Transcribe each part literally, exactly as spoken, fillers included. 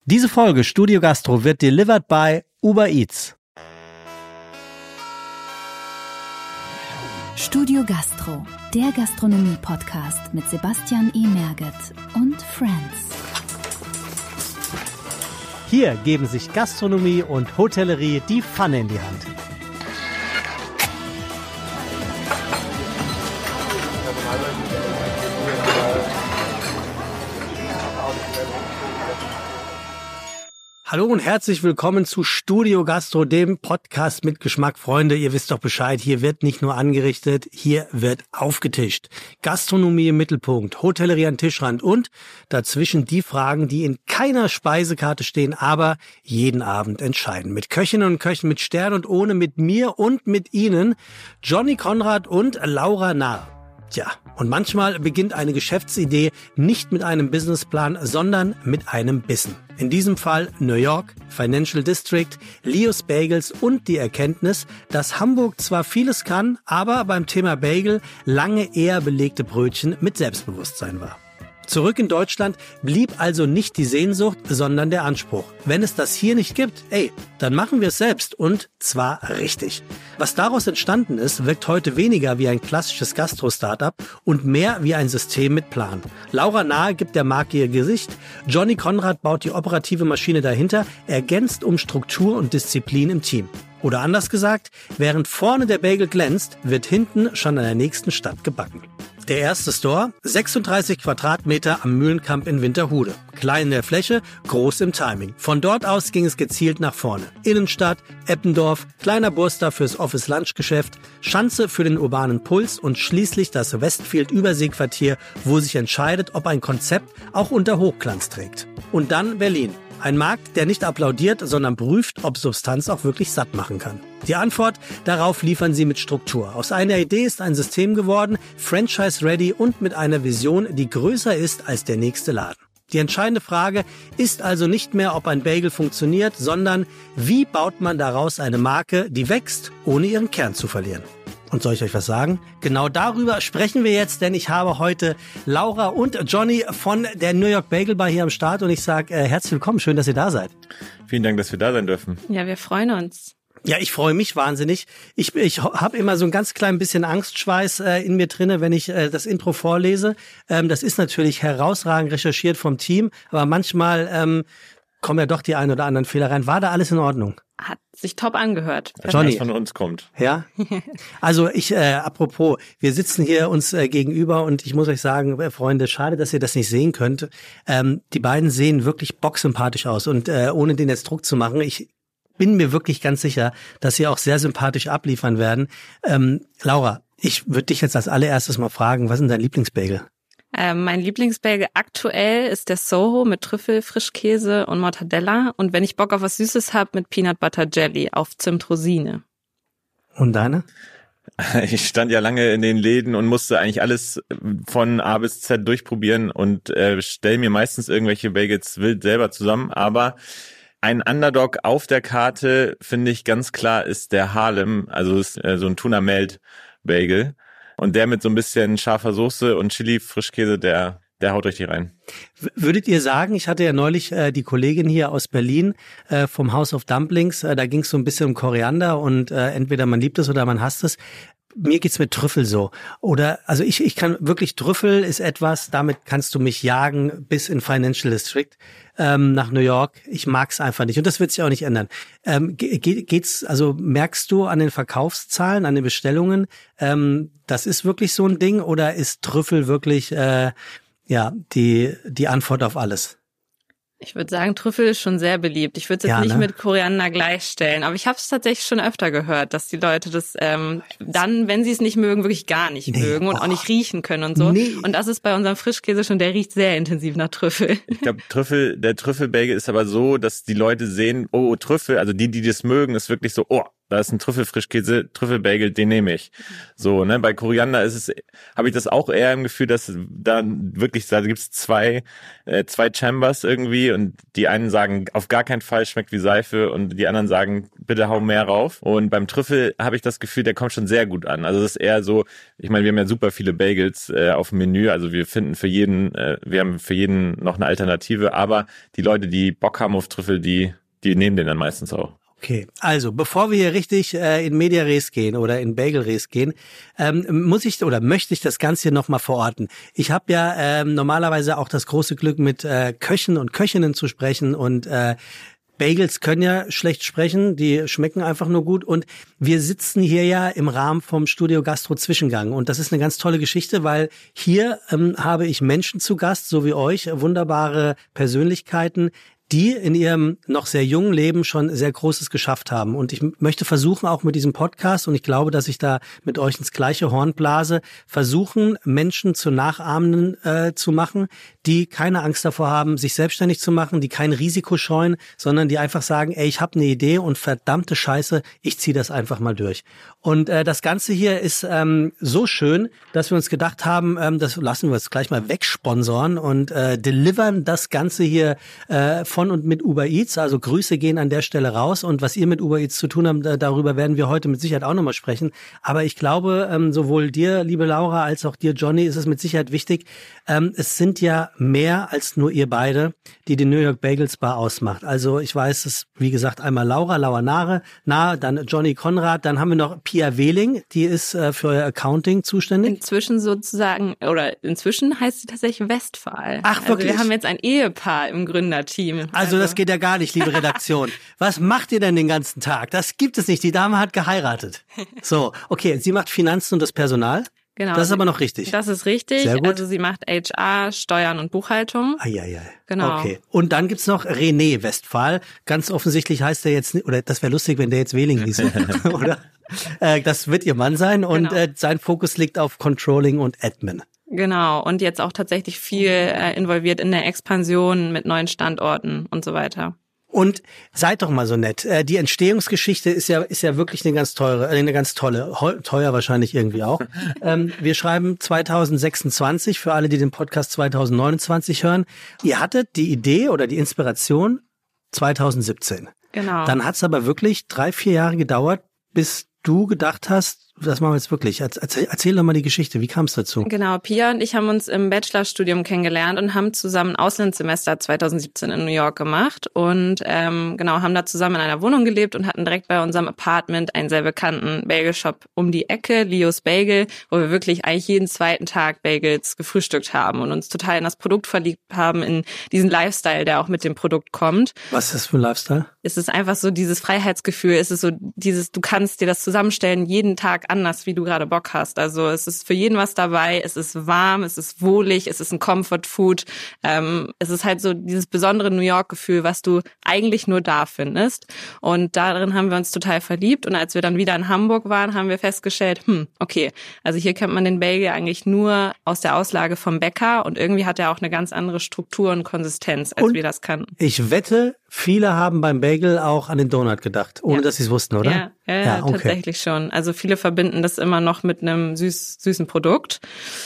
Diese Folge Studio Gastro wird delivered by Uber Eats. Studio Gastro, der Gastronomie-Podcast mit Sebastian E. Merget und Friends. Hier geben sich Gastronomie und Hotellerie die Pfanne in die Hand. Hallo und herzlich willkommen zu Studio Gastro, dem Podcast mit Geschmack. Freunde, ihr wisst doch Bescheid, hier wird nicht nur angerichtet, hier wird aufgetischt. Gastronomie im Mittelpunkt, Hotellerie an Tischrand und dazwischen die Fragen, die in keiner Speisekarte stehen, aber jeden Abend entscheiden. Mit Köchinnen und Köchen, mit Stern und ohne, mit mir und mit Ihnen, Johnny Konrad und Laura Nahr. Tja, und manchmal beginnt eine Geschäftsidee nicht mit einem Businessplan, sondern mit einem Bissen. In diesem Fall New York, Financial District, Leo's Bagels und die Erkenntnis, dass Hamburg zwar vieles kann, aber beim Thema Bagel lange eher belegte Brötchen mit Selbstbewusstsein war. Zurück in Deutschland blieb also nicht die Sehnsucht, sondern der Anspruch. Wenn es das hier nicht gibt, ey, dann machen wir es selbst und zwar richtig. Was daraus entstanden ist, wirkt heute weniger wie ein klassisches Gastro-Startup und mehr wie ein System mit Plan. Laura Nahr gibt der Marke ihr Gesicht, Johnny Konrad baut die operative Maschine dahinter, ergänzt um Struktur und Disziplin im Team. Oder anders gesagt, während vorne der Bagel glänzt, wird hinten schon an der nächsten Stadt gebacken. Der erste Store, sechsunddreißig Quadratmeter am Mühlenkamp in Winterhude. Klein in der Fläche, groß im Timing. Von dort aus ging es gezielt nach vorne. Innenstadt, Eppendorf, kleiner Burster fürs Office-Lunch-Geschäft, Schanze für den urbanen Puls und schließlich das Westfield-Überseequartier, wo sich entscheidet, ob ein Konzept auch unter Hochglanz trägt. Und dann Berlin. Ein Markt, der nicht applaudiert, sondern prüft, ob Substanz auch wirklich satt machen kann. Die Antwort darauf liefern sie mit Struktur. Aus einer Idee ist ein System geworden, franchise-ready und mit einer Vision, die größer ist als der nächste Laden. Die entscheidende Frage ist also nicht mehr, ob ein Bagel funktioniert, sondern wie baut man daraus eine Marke, die wächst, ohne ihren Kern zu verlieren. Und soll ich euch was sagen? Genau darüber sprechen wir jetzt, denn ich habe heute Laura und Johnny von der New York Bagel Bar hier am Start und ich sage äh, herzlich willkommen, schön, dass ihr da seid. Vielen Dank, dass wir da sein dürfen. Ja, wir freuen uns. Ja, ich freue mich wahnsinnig. Ich, ich habe immer so ein ganz klein bisschen Angstschweiß äh, in mir drinne, wenn ich äh, das Intro vorlese. Ähm, das ist natürlich herausragend recherchiert vom Team, aber manchmal ähm, kommen ja doch die ein oder anderen Fehler rein. War da alles in Ordnung? Hat sich top angehört. Johnny. Was von uns kommt. Ja? Also ich, äh, apropos, wir sitzen hier uns äh, gegenüber und ich muss euch sagen, äh, Freunde, schade, dass ihr das nicht sehen könnt. Ähm, die beiden sehen wirklich bocksympathisch aus und äh, ohne den jetzt Druck zu machen, ich bin mir wirklich ganz sicher, dass sie auch sehr sympathisch abliefern werden. Ähm, Laura, ich würde dich jetzt als allererstes mal fragen, was ist denn dein Lieblingsbagel? Ähm, mein Lieblingsbagel aktuell ist der Soho mit Trüffel, Frischkäse und Mortadella. Und wenn ich Bock auf was Süßes habe, mit Peanut Butter Jelly auf Zimtrosine. Und deine? Ich stand ja lange in den Läden und musste eigentlich alles von A bis Z durchprobieren und äh, stelle mir meistens irgendwelche Bagels wild selber zusammen. Aber ein Underdog auf der Karte, finde ich ganz klar, ist der Harlem. Also ist äh, so ein Tuna-Melt-Bagel. Und der mit so ein bisschen scharfer Soße und Chili, Frischkäse, der der haut richtig rein. Würdet ihr sagen, ich hatte ja neulich äh, die Kollegin hier aus Berlin äh, vom House of Dumplings, äh, da ging es so ein bisschen um Koriander und äh, entweder man liebt es oder man hasst es. Mir geht's mit Trüffel so. Oder, also ich ich kann wirklich, Trüffel ist etwas, damit kannst du mich jagen bis in Financial District ähm, nach New York. Ich mag's einfach nicht und das wird sich auch nicht ändern. Ähm, ge- geht's, also merkst du an den Verkaufszahlen, an den Bestellungen, ähm, das ist wirklich so ein Ding oder ist Trüffel wirklich äh, ja die die Antwort auf alles? Ich würde sagen, Trüffel ist schon sehr beliebt. Ich würde es jetzt ja, nicht ne? mit Koriander gleichstellen, aber ich habe es tatsächlich schon öfter gehört, dass die Leute das ähm, dann, wenn sie es nicht mögen, wirklich gar nicht nee, mögen und oh. auch nicht riechen können und so. Nee. Und das ist bei unserem Frischkäse schon, der riecht sehr intensiv nach Trüffel. Ich glaube, Trüffel, der Trüffelbagel ist aber so, dass die Leute sehen, oh, Trüffel, also die, die das mögen, ist wirklich so, oh, da ist ein Trüffelfrischkäse, Trüffelbagel, den nehme ich. So, ne, bei Koriander ist es, habe ich das auch eher im Gefühl, dass da wirklich, da gibt's zwei, äh, zwei Chambers irgendwie und die einen sagen, auf gar keinen Fall, schmeckt wie Seife und die anderen sagen, bitte hau mehr rauf. Und beim Trüffel habe ich das Gefühl, der kommt schon sehr gut an. Also das ist eher so, ich meine, wir haben ja super viele Bagels äh, auf dem Menü, also wir finden für jeden, äh, wir haben für jeden noch eine Alternative, aber die Leute, die Bock haben auf Trüffel, die, die nehmen den dann meistens auch. Okay, also bevor wir hier richtig äh, in Media Res gehen oder in Bagel Res gehen, ähm, muss ich oder möchte ich das Ganze hier nochmal verorten. Ich habe ja ähm, normalerweise auch das große Glück, mit äh, Köchen und Köchinnen zu sprechen und äh, Bagels können ja schlecht sprechen, die schmecken einfach nur gut und wir sitzen hier ja im Rahmen vom Studio Gastro Zwischengang und das ist eine ganz tolle Geschichte, weil hier ähm, habe ich Menschen zu Gast, so wie euch, wunderbare Persönlichkeiten, die in ihrem noch sehr jungen Leben schon sehr Großes geschafft haben. Und ich möchte versuchen, auch mit diesem Podcast, und ich glaube, dass ich da mit euch ins gleiche Horn blase, versuchen, Menschen zu Nachahmenden äh, zu machen, die keine Angst davor haben, sich selbstständig zu machen, die kein Risiko scheuen, sondern die einfach sagen, ey, ich habe eine Idee und verdammte Scheiße, ich ziehe das einfach mal durch. Und äh, das Ganze hier ist ähm, so schön, dass wir uns gedacht haben, ähm, das lassen wir jetzt gleich mal wegsponsoren und äh, delivern das Ganze hier äh, von und mit Uber Eats. Also Grüße gehen an der Stelle raus und was ihr mit Uber Eats zu tun habt, da, darüber werden wir heute mit Sicherheit auch nochmal sprechen. Aber ich glaube, ähm, sowohl dir, liebe Laura, als auch dir, Johnny, ist es mit Sicherheit wichtig. Ähm, es sind ja mehr als nur ihr beide, die die New York Bagels Bar ausmacht. Also ich weiß es, wie gesagt, einmal Laura, Laura Nahe, nahe, dann Johnny Konrad, dann haben wir noch Pia Wehling, die ist äh, für euer Accounting zuständig. Inzwischen sozusagen, oder inzwischen heißt sie tatsächlich Westphal. Ach, wirklich? Also wir haben jetzt ein Ehepaar im Gründerteam. Also, also das geht ja gar nicht, liebe Redaktion. Was macht ihr denn den ganzen Tag? Das gibt es nicht. Die Dame hat geheiratet. So, okay, sie macht Finanzen und das Personal. Genau. Das ist aber noch richtig. Das ist richtig. Sehr gut. Also sie macht H R, Steuern und Buchhaltung. Eieiei. Genau. Okay. Und dann gibt's noch René Westphal. Ganz offensichtlich heißt er jetzt, oder das wäre lustig, wenn der jetzt Wehling hieße, oder? Äh, das wird ihr Mann sein und Genau. äh, sein Fokus liegt auf Controlling und Admin. Genau. Und jetzt auch tatsächlich viel äh, involviert in der Expansion mit neuen Standorten und so weiter. Und seid doch mal so nett. Äh, die Entstehungsgeschichte ist ja ist ja wirklich eine ganz teure, eine ganz tolle, teuer wahrscheinlich irgendwie auch. ähm, wir schreiben zwanzig sechsundzwanzig für alle, die den Podcast zwanzig neunundzwanzig hören. Ihr hattet die Idee oder die Inspiration zwanzig siebzehn. Genau. Dann hat's aber wirklich drei, vier Jahre gedauert, bis du gedacht hast, das machen wir jetzt wirklich. Erzähl, erzähl doch mal die Geschichte. Wie kam es dazu? Genau, Pia und ich haben uns im Bachelorstudium kennengelernt und haben zusammen ein Auslandssemester zwanzig siebzehn in New York gemacht und ähm, genau haben da zusammen in einer Wohnung gelebt und hatten direkt bei unserem Apartment einen sehr bekannten Bagelshop um die Ecke, Leo's Bagel, wo wir wirklich eigentlich jeden zweiten Tag Bagels gefrühstückt haben und uns total in das Produkt verliebt haben, in diesen Lifestyle, der auch mit dem Produkt kommt. Was ist das für ein Lifestyle? Es ist einfach so dieses Freiheitsgefühl, es ist so dieses, du kannst dir das zusammenstellen, jeden Tag anders, wie du gerade Bock hast. Also es ist für jeden was dabei, es ist warm, es ist wohlig, es ist ein Comfort Food. Ähm, es ist halt so dieses besondere New York-Gefühl, was du eigentlich nur da findest. Und darin haben wir uns total verliebt. Und als wir dann wieder in Hamburg waren, haben wir festgestellt, hm, okay, also hier kennt man den Bagel eigentlich nur aus der Auslage vom Bäcker und irgendwie hat er auch eine ganz andere Struktur und Konsistenz, als und wir das kannten. Ich wette, viele haben beim Bagel auch an den Donut gedacht, ohne ja. dass sie es wussten, oder? Ja, ja, ja, ja okay. Tatsächlich schon. Also viele verbinden das immer noch mit einem süß, süßen Produkt.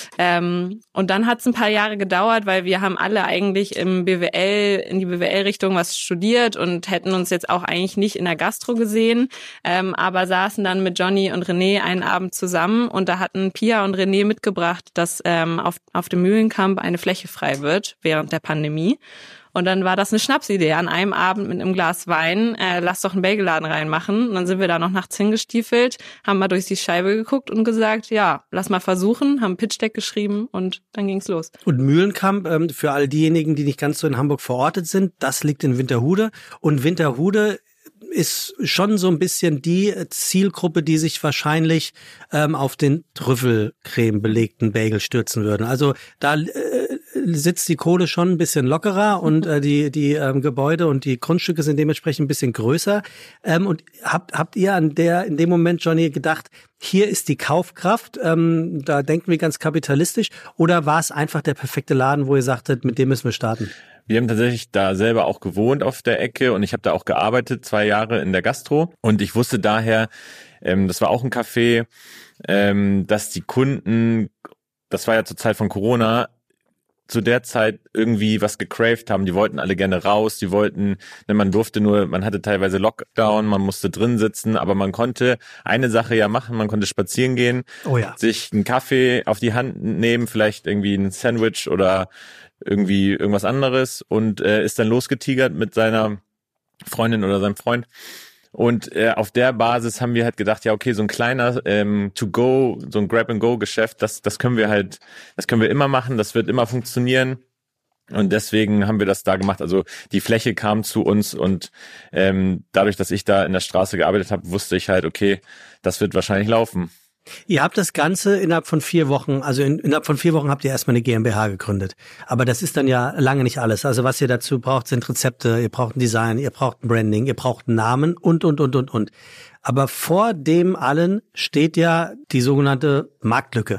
Ähm, und dann hat es ein paar Jahre gedauert, weil wir haben alle eigentlich im B W L, in die B W L-Richtung was studiert und hätten uns jetzt auch eigentlich nicht in der Gastro gesehen, ähm, aber saßen dann mit Johnny und René einen Abend zusammen und da hatten Pia und René mitgebracht, dass ähm, auf, auf dem Mühlenkamp eine Fläche frei wird während der Pandemie. Und dann war das eine Schnapsidee. An einem Abend mit einem Glas Wein, äh, lass doch einen Bagelladen reinmachen. Und dann sind wir da noch nachts hingestiefelt, haben mal durch die Scheibe geguckt und gesagt, ja, lass mal versuchen, haben Pitch-Deck geschrieben und dann ging's los. Und Mühlenkamp, ähm, für all diejenigen, die nicht ganz so in Hamburg verortet sind, das liegt in Winterhude. Und Winterhude ist schon so ein bisschen die Zielgruppe, die sich wahrscheinlich ähm, auf den Trüffelcreme belegten Bagel stürzen würden. Also da äh, sitzt die Kohle schon ein bisschen lockerer und äh, die die ähm, Gebäude und die Grundstücke sind dementsprechend ein bisschen größer. Ähm, und habt habt ihr an der in dem Moment, Johnny, gedacht, hier ist die Kaufkraft, ähm, da denken wir ganz kapitalistisch, oder war es einfach der perfekte Laden, wo ihr sagtet, mit dem müssen wir starten? Wir haben tatsächlich da selber auch gewohnt auf der Ecke und ich habe da auch gearbeitet, zwei Jahre in der Gastro. Und ich wusste daher, ähm, das war auch ein Café, ähm, dass die Kunden, das war ja zur Zeit von Corona, zu der Zeit irgendwie was gecraved haben. Die wollten alle gerne raus, die wollten, ne, man durfte nur, man hatte teilweise Lockdown, man musste drin sitzen, aber man konnte eine Sache ja machen, man konnte spazieren gehen, oh ja. sich einen Kaffee auf die Hand nehmen, vielleicht irgendwie ein Sandwich oder irgendwie irgendwas anderes und äh, ist dann losgetigert mit seiner Freundin oder seinem Freund. Und äh, auf der Basis haben wir halt gedacht, ja okay, so ein kleiner ähm, To-Go, so ein Grab-and-Go-Geschäft, das das können wir halt, das können wir immer machen, das wird immer funktionieren. Und deswegen haben wir das da gemacht. Also die Fläche kam zu uns und ähm, dadurch, dass ich da in der Straße gearbeitet habe, wusste ich halt, okay, das wird wahrscheinlich laufen. Ihr habt das Ganze innerhalb von vier Wochen, also in, innerhalb von vier Wochen habt ihr erstmal eine GmbH gegründet. Aber das ist dann ja lange nicht alles. Also was ihr dazu braucht, sind Rezepte, ihr braucht ein Design, ihr braucht ein Branding, ihr braucht einen Namen und, und, und, und, und. Aber vor dem allen steht ja die sogenannte Marktlücke.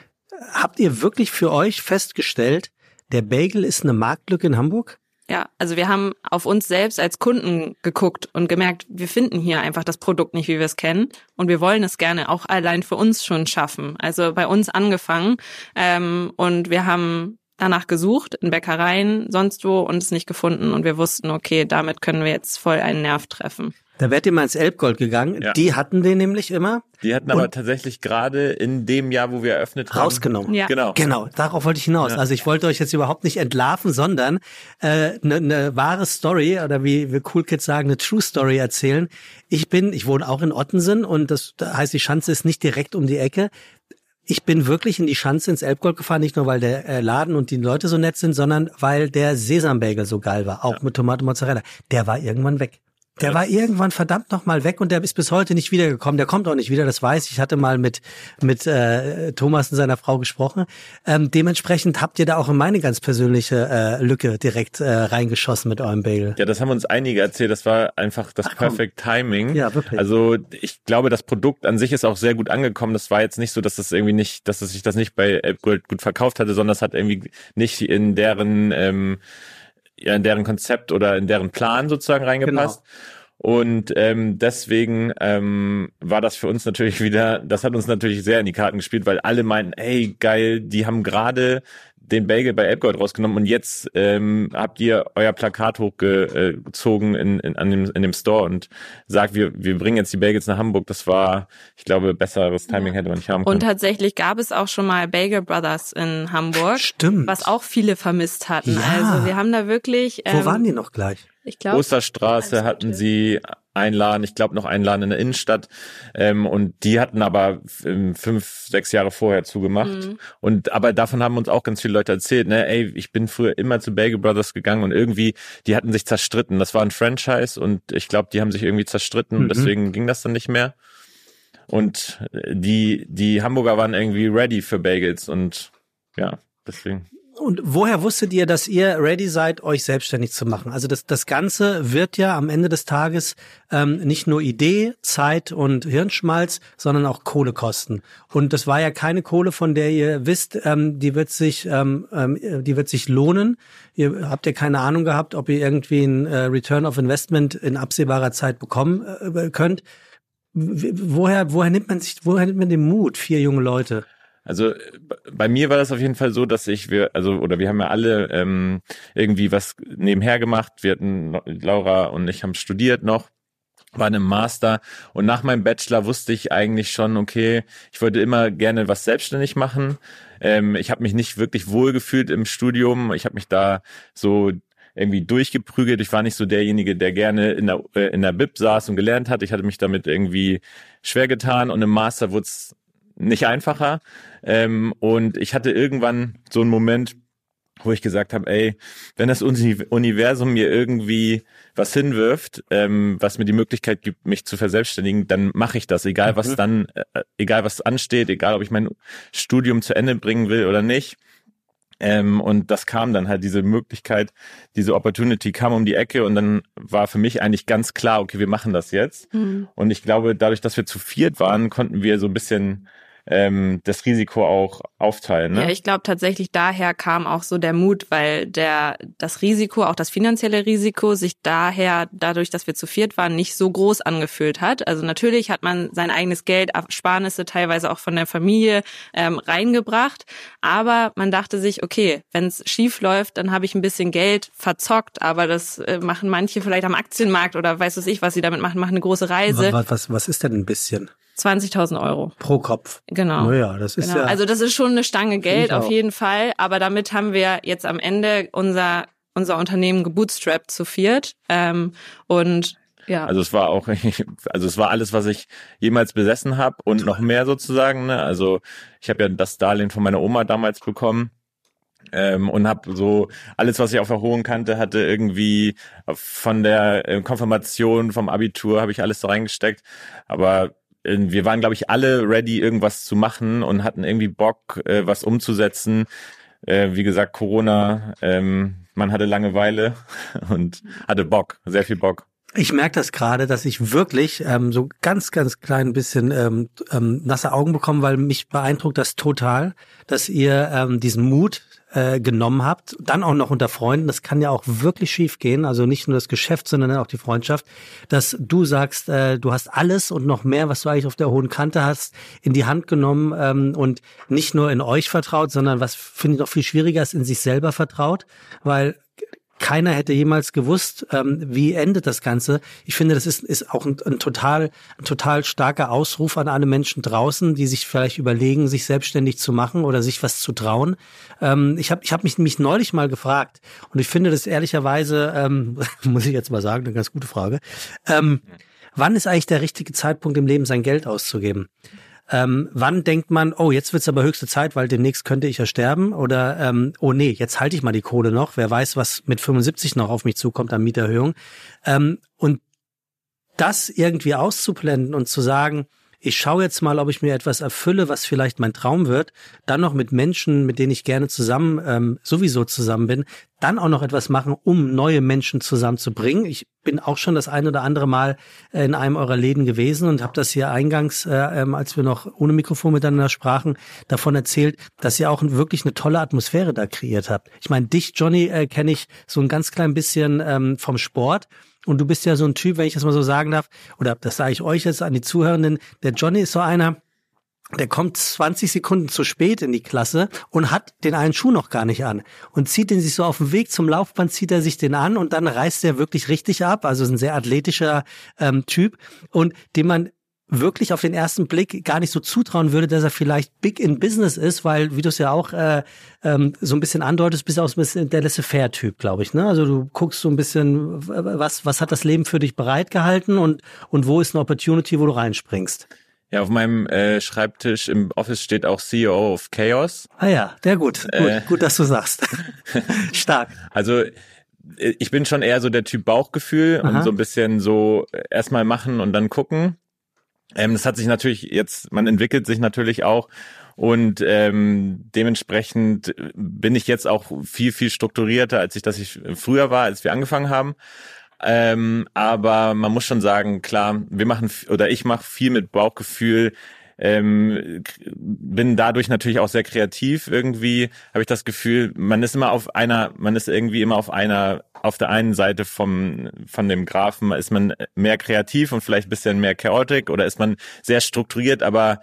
Habt ihr wirklich für euch festgestellt, der Bagel ist eine Marktlücke in Hamburg? Ja, also wir haben auf uns selbst als Kunden geguckt und gemerkt, wir finden hier einfach das Produkt nicht, wie wir es kennen. Und wir wollen es gerne auch allein für uns schon schaffen. Also bei uns angefangen. Ähm, und wir haben danach gesucht, in Bäckereien, sonst wo, und es nicht gefunden. Und wir wussten, okay, damit können wir jetzt voll einen Nerv treffen. Da wärt ihr mal ins Elbgold gegangen. Ja. Die hatten den nämlich immer. Die hatten aber tatsächlich gerade in dem Jahr, wo wir eröffnet haben, rausgenommen. Ja. Genau. Genau, darauf wollte ich hinaus. Ja. Also ich wollte euch jetzt überhaupt nicht entlarven, sondern eine äh, ne, ne wahre Story oder wie wir Cool Kids sagen, eine True Story erzählen. Ich bin, ich wohne auch in Ottensen und das heißt, die Schanze ist nicht direkt um die Ecke. Ich bin wirklich in die Schanze ins Elbgold gefahren, nicht nur weil der äh, Laden und die Leute so nett sind, sondern weil der Sesambagel so geil war, auch ja. mit Tomate Mozzarella. Der war irgendwann weg. Der war irgendwann verdammt noch mal weg und der ist bis heute nicht wiedergekommen. Der kommt auch nicht wieder, das weiß ich. Ich hatte mal mit mit äh, Thomas und seiner Frau gesprochen. Ähm, dementsprechend habt ihr da auch in meine ganz persönliche äh, Lücke direkt äh, reingeschossen mit eurem Bagel. Ja, das haben uns einige erzählt. Das war einfach das Ach, Perfect Timing. Ja, wirklich. Also ich glaube, das Produkt an sich ist auch sehr gut angekommen. Das war jetzt nicht so, dass das irgendwie nicht, dass es sich das nicht bei Elbgold gut verkauft hatte, sondern es hat irgendwie nicht in deren ähm, ja in deren Konzept oder in deren Plan sozusagen reingepasst. Genau. Und ähm, deswegen ähm, war das für uns natürlich wieder, das hat uns natürlich sehr in die Karten gespielt, weil alle meinten, ey geil, die haben gerade den Bagel bei Elbgold rausgenommen und jetzt ähm, habt ihr euer Plakat hochgezogen in, in, an dem, in dem Store und sagt, wir wir bringen jetzt die Bagels nach Hamburg. Das war, ich glaube, besseres Timing hätte man nicht haben können. Und tatsächlich gab es auch schon mal Bagel Brothers in Hamburg. Stimmt. Was auch viele vermisst hatten. Ja. Also wir haben da wirklich... Wo ähm, waren die noch gleich? Ich glaub, Osterstraße hatten sie einen Laden, ich glaube noch einen Laden in der Innenstadt ähm, und die hatten aber fünf, sechs Jahre vorher zugemacht mhm. und aber davon haben uns auch ganz viele Leute erzählt, ne, ey, ich bin früher immer zu Bagel Brothers gegangen und irgendwie, die hatten sich zerstritten, das war ein Franchise und ich glaube, die haben sich irgendwie zerstritten, mhm. deswegen ging das dann nicht mehr und die die Hamburger waren irgendwie ready für Bagels und ja, deswegen... Und woher wusstet ihr, dass ihr ready seid, euch selbstständig zu machen? Also das das Ganze wird ja am Ende des Tages ähm, nicht nur Idee, Zeit und Hirnschmalz, sondern auch Kohle kosten. Und das war ja keine Kohle, von der ihr wisst, ähm, die wird sich ähm, die wird sich lohnen. Ihr habt ja keine Ahnung gehabt, ob ihr irgendwie ein äh, Return of Investment in absehbarer Zeit bekommen äh, könnt. Woher woher nimmt man sich woher nimmt man den Mut, vier junge Leute? Also bei mir war das auf jeden Fall so, dass ich, wir, also oder wir haben ja alle ähm, irgendwie was nebenher gemacht. Wir hatten, Laura und ich haben studiert noch, waren im Master und nach meinem Bachelor wusste ich eigentlich schon, okay, ich wollte immer gerne was selbstständig machen. Ähm, ich habe mich nicht wirklich wohlgefühlt im Studium. Ich habe mich da so irgendwie durchgeprügelt. Ich war nicht so derjenige, der gerne in der äh, in der Bib saß und gelernt hat. Ich hatte mich damit irgendwie schwer getan und im Master wurde es nicht einfacher. Ähm, und ich hatte irgendwann so einen Moment, wo ich gesagt habe, ey, wenn das Universum mir irgendwie was hinwirft, ähm, was mir die Möglichkeit gibt, mich zu verselbstständigen, dann mache ich das, egal mhm. was dann, äh, egal was ansteht, egal ob ich mein Studium zu Ende bringen will oder nicht. Ähm, und das kam dann halt, diese Möglichkeit, diese Opportunity kam um die Ecke und dann war für mich eigentlich ganz klar, okay, wir machen das jetzt. Mhm. Und ich glaube, dadurch, dass wir zu viert waren, konnten wir so ein bisschen ähm, das Risiko auch aufteilen. Ne? Ja, ich glaube tatsächlich daher kam auch so der Mut, weil der das Risiko, auch das finanzielle Risiko, sich daher, dadurch, dass wir zu viert waren, nicht so groß angefühlt hat. Also natürlich hat man sein eigenes Geld, Ersparnisse teilweise auch von der Familie ähm, reingebracht, aber man dachte sich, okay, wenn es schief läuft, dann habe ich ein bisschen Geld verzockt, aber das äh, machen manche vielleicht am Aktienmarkt oder weiß was ich, was sie damit machen, machen eine große Reise. Was, was, was ist denn ein bisschen? zwanzigtausend Euro. Pro Kopf. Genau. Naja, das ist genau. ja. Also das ist schon eine Stange Geld auf jeden Fall, aber damit haben wir jetzt am Ende unser unser Unternehmen gebootstrapped zu viert ähm, und ja. Also es war auch, also es war alles, was ich jemals besessen habe und noch mehr sozusagen. Ne? Also ich habe ja das Darlehen von meiner Oma damals bekommen. Ähm, und habe so alles, was ich auf der Hohen Kante hatte, irgendwie von der äh, Konfirmation, vom Abitur, habe ich alles da reingesteckt. Aber äh, wir waren, glaube ich, alle ready, irgendwas zu machen und hatten irgendwie Bock, äh, was umzusetzen. Äh, wie gesagt, Corona, ähm, man hatte Langeweile und hatte Bock, sehr viel Bock. Ich merke das gerade, dass ich wirklich ähm, so ganz, ganz klein bisschen ähm, ähm, nasse Augen bekomme, weil mich beeindruckt das total, dass ihr ähm, diesen Mut äh, genommen habt, dann auch noch unter Freunden. Das kann ja auch wirklich schief gehen, also nicht nur das Geschäft, sondern auch die Freundschaft, dass du sagst, äh, du hast alles und noch mehr, was du eigentlich auf der hohen Kante hast, in die Hand genommen ähm, und nicht nur in euch vertraut, sondern was finde ich noch viel schwieriger ist, in sich selber vertraut, weil keiner hätte jemals gewusst, ähm, wie endet das Ganze. Ich finde, das ist, ist auch ein, ein total, ein total starker Ausruf an alle Menschen draußen, die sich vielleicht überlegen, sich selbstständig zu machen oder sich was zu trauen. Ähm, ich habe, ich habe mich, mich neulich mal gefragt und ich finde das ehrlicherweise, ähm, muss ich jetzt mal sagen, eine ganz gute Frage. Ähm, wann ist eigentlich der richtige Zeitpunkt im Leben, sein Geld auszugeben? Ähm, wann denkt man, oh, jetzt wird's aber höchste Zeit, weil demnächst könnte ich ja sterben? Oder, ähm, oh nee, jetzt halte ich mal die Kohle noch. Wer weiß, was mit fünfundsiebzig noch auf mich zukommt an Mieterhöhung. Ähm, und das irgendwie auszublenden und zu sagen, ich schaue jetzt mal, ob ich mir etwas erfülle, was vielleicht mein Traum wird, dann noch mit Menschen, mit denen ich gerne zusammen, ähm, sowieso zusammen bin, dann auch noch etwas machen, um neue Menschen zusammenzubringen. Ich bin auch schon das ein oder andere Mal in einem eurer Läden gewesen und habe das hier eingangs, äh, ähm, als wir noch ohne Mikrofon miteinander sprachen, davon erzählt, dass ihr auch wirklich eine tolle Atmosphäre da kreiert habt. Ich meine, dich, Johnny, äh, kenne ich so ein ganz klein bisschen ähm, vom Sport. Und du bist ja so ein Typ, wenn ich das mal so sagen darf, oder das sage ich euch jetzt an die Zuhörenden, der Johnny ist so einer, der kommt zwanzig Sekunden zu spät in die Klasse und hat den einen Schuh noch gar nicht an und zieht den sich so auf dem Weg zum Laufband, zieht er sich den an und dann reißt er wirklich richtig ab, also ist ein sehr athletischer ähm, Typ und dem man wirklich auf den ersten Blick gar nicht so zutrauen würde, dass er vielleicht big in business ist, weil, wie du es ja auch äh, ähm, so ein bisschen andeutest, bist du auch so ein bisschen der Laissez-faire-Typ, glaube ich. Ne? Also du guckst so ein bisschen, was was hat das Leben für dich bereitgehalten und und wo ist eine Opportunity, wo du reinspringst? Ja, auf meinem äh, Schreibtisch im Office steht auch C E O of Chaos. Ah ja, sehr gut. Gut, äh, gut, dass du sagst. Stark. Also ich bin schon eher so der Typ Bauchgefühl. Aha. Und so ein bisschen so erstmal machen und dann gucken. Ähm, das hat sich natürlich jetzt, man entwickelt sich natürlich auch und ähm, dementsprechend bin ich jetzt auch viel, viel strukturierter, als ich das ich früher war, als wir angefangen haben. Ähm, aber man muss schon sagen, klar, wir machen oder ich mache viel mit Bauchgefühl, ähm, bin dadurch natürlich auch sehr kreativ irgendwie, habe ich das Gefühl, man ist immer auf einer, man ist irgendwie immer auf einer, auf der einen Seite vom von dem Graphen ist man mehr kreativ und vielleicht ein bisschen mehr chaotic oder ist man sehr strukturiert, aber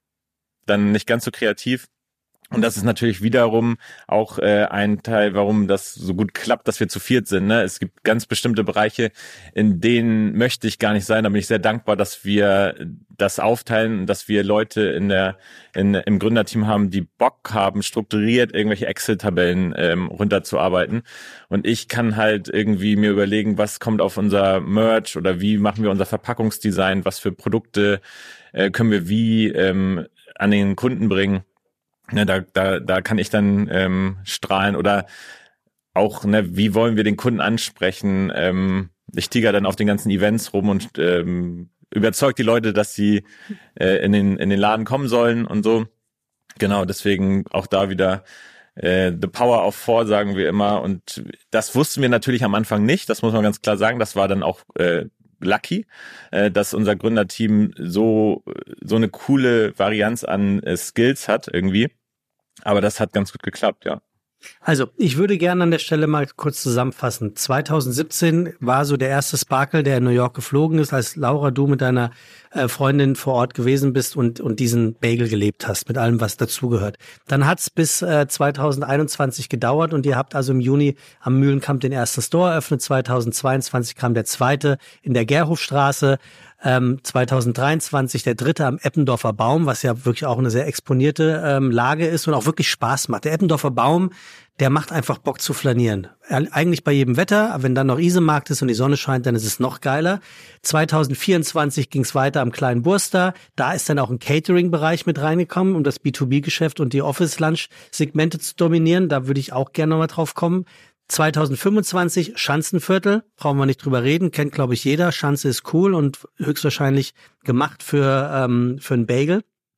dann nicht ganz so kreativ. Und das ist natürlich wiederum auch äh, ein Teil, warum das so gut klappt, dass wir zu viert sind. Ne? Es gibt ganz bestimmte Bereiche, in denen möchte ich gar nicht sein. Da bin ich sehr dankbar, dass wir das aufteilen, dass wir Leute in der in, im Gründerteam haben, die Bock haben, strukturiert irgendwelche Excel-Tabellen ähm, runterzuarbeiten. Und ich kann halt irgendwie mir überlegen, was kommt auf unser Merch oder wie machen wir unser Verpackungsdesign, was für Produkte äh, können wir wie ähm, an den Kunden bringen. Ne, da, da, da kann ich dann ähm, strahlen oder auch, ne, wie wollen wir den Kunden ansprechen? Ähm, ich tiger dann auf den ganzen Events rum und ähm, überzeugt die Leute, dass sie äh, in den in den Laden kommen sollen und so. Genau, deswegen auch da wieder äh, the power of four, sagen wir immer. Und das wussten wir natürlich am Anfang nicht. Das muss man ganz klar sagen. Das war dann auch äh, lucky, äh, dass unser Gründerteam so so eine coole Varianz an äh, Skills hat irgendwie. Aber das hat ganz gut geklappt, ja. Also, ich würde gerne an der Stelle mal kurz zusammenfassen. zwanzig siebzehn war so der erste Sparkle, der in New York geflogen ist, als Laura, du mit deiner äh, Freundin vor Ort gewesen bist und und diesen Bagel gelebt hast, mit allem, was dazugehört. Dann hat's bis äh, zwanzig einundzwanzig gedauert und ihr habt also im Juni am Mühlenkamp den ersten Store eröffnet. zwanzig zweiundzwanzig kam der zweite in der Gerhofstraße. Ähm, zwanzig dreiundzwanzig der dritte am Eppendorfer Baum, was ja wirklich auch eine sehr exponierte ähm, Lage ist und auch wirklich Spaß macht. Der Eppendorfer Baum, der macht einfach Bock zu flanieren. Eigentlich bei jedem Wetter, aber wenn dann noch Isemarkt ist und die Sonne scheint, dann ist es noch geiler. zwanzig vierundzwanzig ging es weiter am Kleinen Burster. Da ist dann auch ein Catering-Bereich mit reingekommen, um das B zwei B-Geschäft und die Office-Lunch-Segmente zu dominieren. Da würde ich auch gerne nochmal drauf kommen. zwanzig fünfundzwanzig Schanzenviertel, brauchen wir nicht drüber reden, kennt glaube ich jeder. Schanze ist cool und höchstwahrscheinlich gemacht für ähm, für einen Bagel.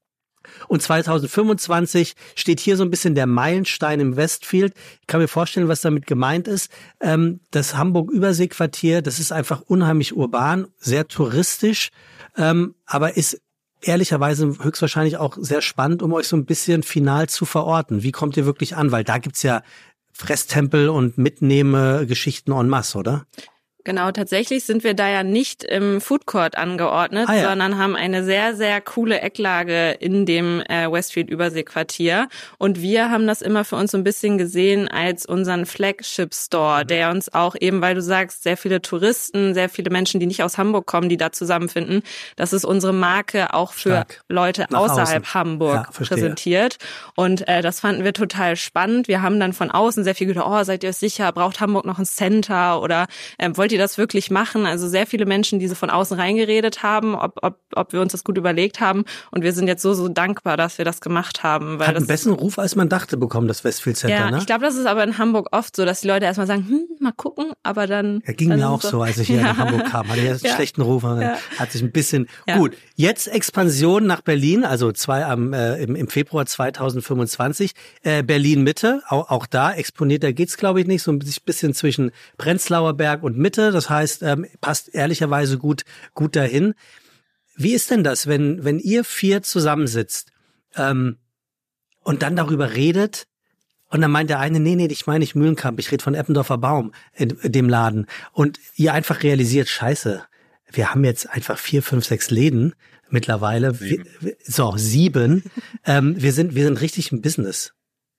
Und zwanzig fünfundzwanzig steht hier so ein bisschen der Meilenstein im Westfield. Ich kann mir vorstellen, was damit gemeint ist. Ähm, das Hamburg-Überseequartier, das ist einfach unheimlich urban, sehr touristisch, ähm, aber ist ehrlicherweise höchstwahrscheinlich auch sehr spannend, um euch so ein bisschen final zu verorten. Wie kommt ihr wirklich an? Weil da gibt's ja Fresstempel und Mitnehme-Geschichten en masse, oder? Genau, tatsächlich sind wir da ja nicht im Food Court angeordnet, ah, ja. sondern haben eine sehr, sehr coole Ecklage in dem äh, Westfield Überseequartier. Und wir haben das immer für uns so ein bisschen gesehen als unseren Flagship Store, der uns auch eben, weil du sagst, sehr viele Touristen, sehr viele Menschen, die nicht aus Hamburg kommen, die da zusammenfinden, dass es unsere Marke auch für Stark. Leute Nach außerhalb außen. Hamburg ja, präsentiert. Und äh, das fanden wir total spannend. Wir haben dann von außen sehr viel gedacht, oh, seid ihr euch sicher, braucht Hamburg noch ein Center oder ähm, wollt ihr das wirklich machen? Also sehr viele Menschen, die so von außen reingeredet haben, ob, ob, ob wir uns das gut überlegt haben. Und wir sind jetzt so, so dankbar, dass wir das gemacht haben. Weil Hat das einen besseren Ruf, als man dachte, bekommen, das Westfield Center, ja, ne? Ich glaube, das ist aber in Hamburg oft so, dass die Leute erstmal sagen, hm, mal gucken, aber dann... Ja, ging dann mir auch so, als ich hier ja. nach Hamburg kam. Hatte ich einen ja. schlechten Ruf, ja. hat sich ein bisschen... Ja. Gut, jetzt Expansion nach Berlin, also zwei am äh, im, im Februar zwanzig fünfundzwanzig. Äh, Berlin-Mitte, auch, auch da exponiert, da geht's glaube ich nicht, so ein bisschen zwischen Prenzlauer Berg und Mitte. Das heißt, ähm, passt ehrlicherweise gut gut dahin. Wie ist denn das, wenn wenn ihr vier zusammensitzt ähm, und dann darüber redet und dann meint der eine, nee, nee, ich meine nicht Mühlenkamp, ich rede von Eppendorfer Baum in, in dem Laden und ihr einfach realisiert, scheiße, wir haben jetzt einfach vier, fünf, sechs Läden mittlerweile, sieben. Wir, so sieben, ähm, wir sind wir sind richtig im Business.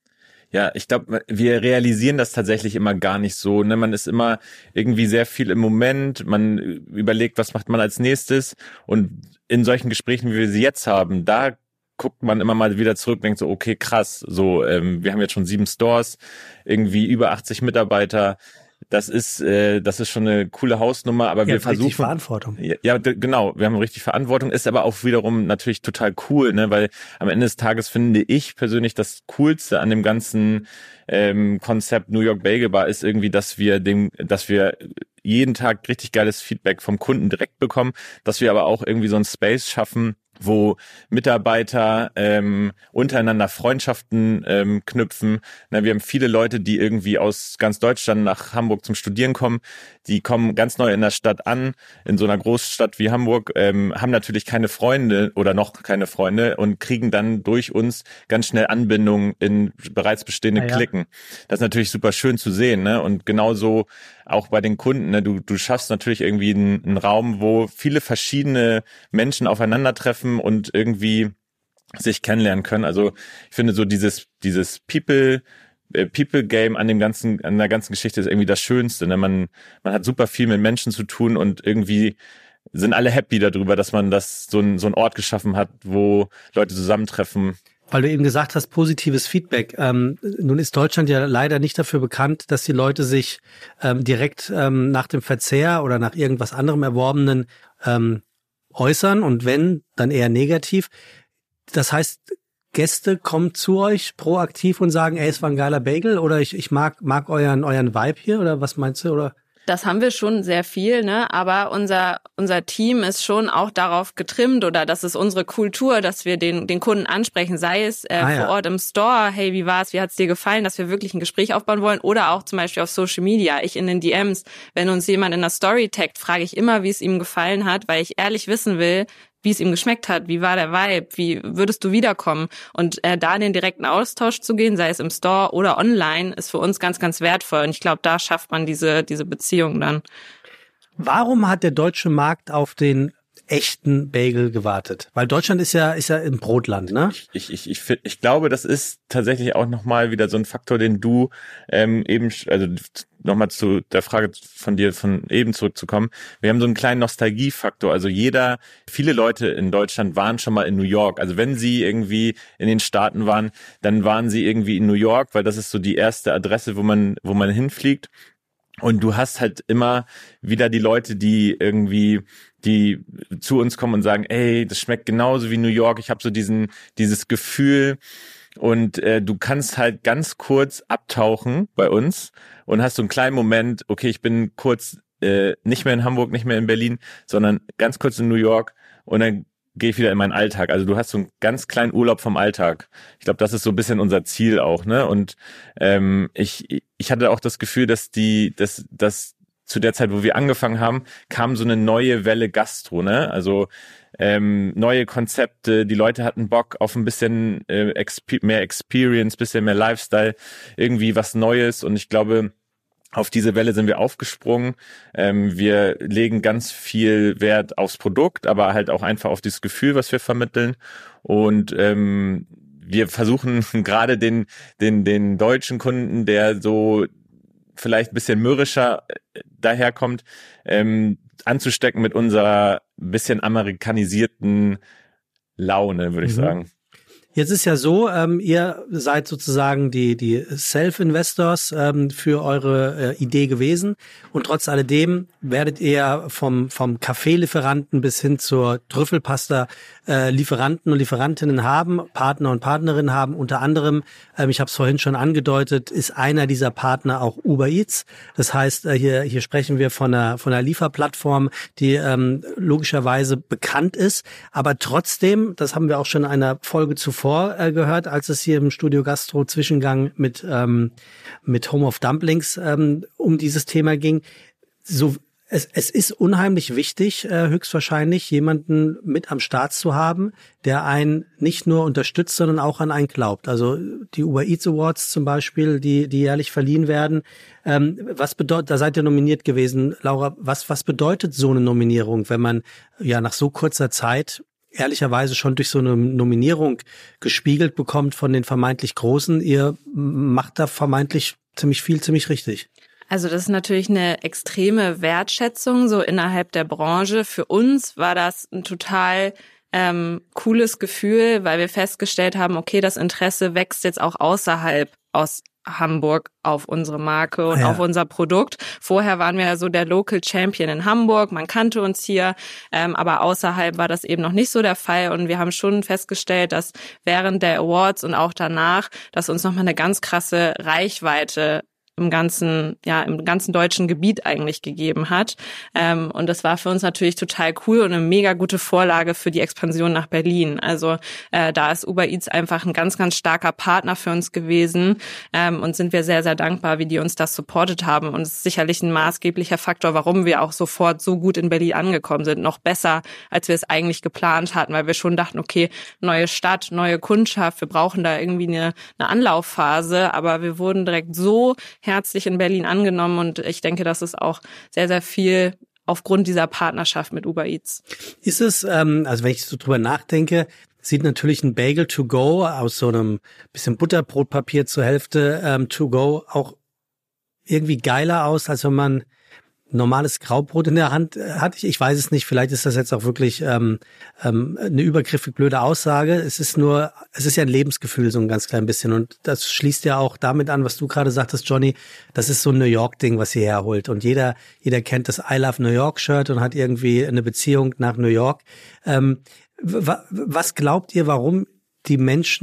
Ja, ich glaube, wir realisieren das tatsächlich immer gar nicht so. Ne? Man ist immer irgendwie sehr viel im Moment. Man überlegt, was macht man als nächstes. Und in solchen Gesprächen, wie wir sie jetzt haben, da guckt man immer mal wieder zurück und denkt so, okay, krass. So, ähm, wir haben jetzt schon sieben Stores, irgendwie über achtzig Mitarbeiter. Das ist, äh, das ist schon eine coole Hausnummer, aber ja, wir versuchen. Richtig Verantwortung. Ja, ja, d- genau. Wir haben richtig Verantwortung, ist aber auch wiederum natürlich total cool, ne, weil am Ende des Tages finde ich persönlich das Coolste an dem ganzen ähm, Konzept New York Bagel Bar ist irgendwie, dass wir dem, dass wir jeden Tag richtig geiles Feedback vom Kunden direkt bekommen, dass wir aber auch irgendwie so ein Space schaffen, wo Mitarbeiter ähm, untereinander Freundschaften ähm, knüpfen. Na, wir haben viele Leute, die irgendwie aus ganz Deutschland nach Hamburg zum Studieren kommen. Die kommen ganz neu in der Stadt an, in so einer Großstadt wie Hamburg, ähm, haben natürlich keine Freunde oder noch keine Freunde und kriegen dann durch uns ganz schnell Anbindung in bereits bestehende ja, ja. Klicken. Das ist natürlich super schön zu sehen, ne? Und genauso auch bei den Kunden, ne? Du, du schaffst natürlich irgendwie einen, einen Raum, wo viele verschiedene Menschen aufeinandertreffen und irgendwie sich kennenlernen können. Also ich finde so dieses dieses People People Game an dem ganzen an der ganzen Geschichte ist irgendwie das Schönste. Ne? Man man hat super viel mit Menschen zu tun und irgendwie sind alle happy darüber, dass man das so ein so ein Ort geschaffen hat, wo Leute zusammentreffen. Weil du eben gesagt hast, positives Feedback. Ähm, nun ist Deutschland ja leider nicht dafür bekannt, dass die Leute sich ähm, direkt ähm, nach dem Verzehr oder nach irgendwas anderem Erworbenen ähm, äußern und wenn, dann eher negativ. Das heißt, Gäste kommen zu euch proaktiv und sagen, ey, es war ein geiler Bagel oder ich ich mag mag euren euren Vibe hier oder was meinst du? Oder Das haben wir schon sehr viel, ne? Aber unser unser Team ist schon auch darauf getrimmt, oder das ist unsere Kultur, dass wir den den Kunden ansprechen, sei es äh, ah, ja. vor Ort im Store, hey, wie war's, wie hat's dir gefallen, dass wir wirklich ein Gespräch aufbauen wollen, oder auch zum Beispiel auf Social Media, ich in den D Ms, wenn uns jemand in der Story taggt, frage ich immer, wie es ihm gefallen hat, weil ich ehrlich wissen will, wie es ihm geschmeckt hat, wie war der Vibe, wie würdest du wiederkommen? Und äh, da in den direkten Austausch zu gehen, sei es im Store oder online, ist für uns ganz, ganz wertvoll. Und ich glaube, da schafft man diese diese Beziehung dann. Warum hat der deutsche Markt auf den echten Bagel gewartet? Weil Deutschland ist ja ist ja ein Brotland, ne? Ich ich ich ich, ich glaube, das ist tatsächlich auch nochmal wieder so ein Faktor, den du ähm, eben, also nochmal zu der Frage von dir von eben zurückzukommen. Wir haben so einen kleinen Nostalgiefaktor. Also jeder, viele Leute in Deutschland waren schon mal in New York. Also wenn sie irgendwie in den Staaten waren, dann waren sie irgendwie in New York, weil das ist so die erste Adresse, wo man wo man hinfliegt. Und du hast halt immer wieder die Leute, die irgendwie, die zu uns kommen und sagen, ey, das schmeckt genauso wie New York. Ich habe so diesen, dieses Gefühl, und äh, du kannst halt ganz kurz abtauchen bei uns und hast so einen kleinen Moment, okay, ich bin kurz äh, nicht mehr in Hamburg, nicht mehr in Berlin, sondern ganz kurz in New York, und dann gehe ich wieder in meinen Alltag. Also du hast so einen ganz kleinen Urlaub vom Alltag. Ich glaube, das ist so ein bisschen unser Ziel auch, ne? Und ähm, ich ich hatte auch das Gefühl, dass die, dass dass zu der Zeit, wo wir angefangen haben, kam so eine neue Welle Gastro, ne? Also ähm, neue Konzepte. Die Leute hatten Bock auf ein bisschen äh, exp- mehr Experience, bisschen mehr Lifestyle, irgendwie was Neues. Und ich glaube, auf diese Welle sind wir aufgesprungen. Ähm, wir legen ganz viel Wert aufs Produkt, aber halt auch einfach auf dieses Gefühl, was wir vermitteln. Und ähm, wir versuchen gerade den den den deutschen Kunden, der so vielleicht ein bisschen mürrischer daherkommt, ähm, anzustecken mit unserer bisschen amerikanisierten Laune, würde ich mhm. sagen. Jetzt ist ja so, ähm, ihr seid sozusagen die die Self-Investors ähm, für eure äh, Idee gewesen, und trotz alledem werdet ihr vom vom Kaffeelieferanten bis hin zur Trüffelpasta äh, Lieferanten und Lieferantinnen haben, Partner und Partnerinnen haben. Unter anderem, ähm, ich habe es vorhin schon angedeutet, ist einer dieser Partner auch Uber Eats. Das heißt, äh, hier hier sprechen wir von einer von einer Lieferplattform, die ähm, logischerweise bekannt ist, aber trotzdem, das haben wir auch schon in einer Folge zuvor gehört, als es hier im Studio Gastro Zwischengang mit ähm, mit Home of Dumplings ähm, um dieses Thema ging. So, es, es ist unheimlich wichtig, äh, höchstwahrscheinlich jemanden mit am Start zu haben, der einen nicht nur unterstützt, sondern auch an einen glaubt. Also die Uber Eats Awards zum Beispiel, die die jährlich verliehen werden. Ähm, was bedeutet, da seid ihr nominiert gewesen, Laura? Was was bedeutet so eine Nominierung, wenn man ja nach so kurzer Zeit ehrlicherweise schon durch so eine Nominierung gespiegelt bekommt von den vermeintlich Großen? Ihr macht da vermeintlich ziemlich viel, ziemlich richtig. Also das ist natürlich eine extreme Wertschätzung so innerhalb der Branche. Für uns war das ein total ähm, cooles Gefühl, weil wir festgestellt haben, okay, das Interesse wächst jetzt auch außerhalb aus Hamburg auf unsere Marke und ja. auf unser Produkt. Vorher waren wir ja so der Local Champion in Hamburg, man kannte uns hier, ähm, aber außerhalb war das eben noch nicht so der Fall, und wir haben schon festgestellt, dass während der Awards und auch danach, dass uns nochmal eine ganz krasse Reichweite im ganzen, ja, im ganzen deutschen Gebiet eigentlich gegeben hat. Ähm, und das war für uns natürlich total cool und eine mega gute Vorlage für die Expansion nach Berlin. Also äh, da ist Uber Eats einfach ein ganz, ganz starker Partner für uns gewesen, ähm, und sind wir sehr, sehr dankbar, wie die uns das supportet haben. Und es ist sicherlich ein maßgeblicher Faktor, warum wir auch sofort so gut in Berlin angekommen sind. Noch besser, als wir es eigentlich geplant hatten, weil wir schon dachten, okay, neue Stadt, neue Kundschaft, wir brauchen da irgendwie eine, eine Anlaufphase. Aber wir wurden direkt so herzlich in Berlin angenommen, und ich denke, das ist auch sehr, sehr viel aufgrund dieser Partnerschaft mit Uber Eats. Ist es, ähm, also wenn ich so drüber nachdenke, sieht natürlich ein Bagel to go aus so einem bisschen Butterbrotpapier zur Hälfte ähm, to go auch irgendwie geiler aus, als wenn man normales Graubrot in der Hand hat. Ich, ich weiß es nicht, vielleicht ist das jetzt auch wirklich ähm, ähm, eine übergriffig blöde Aussage. Es ist nur, es ist ja ein Lebensgefühl so ein ganz klein bisschen, und das schließt ja auch damit an, was du gerade sagtest, Johnny. Das ist so ein New York-Ding, was ihr herholt, und jeder jeder kennt das I Love New York-Shirt und hat irgendwie eine Beziehung nach New York. Ähm, w- was glaubt ihr, warum die Menschen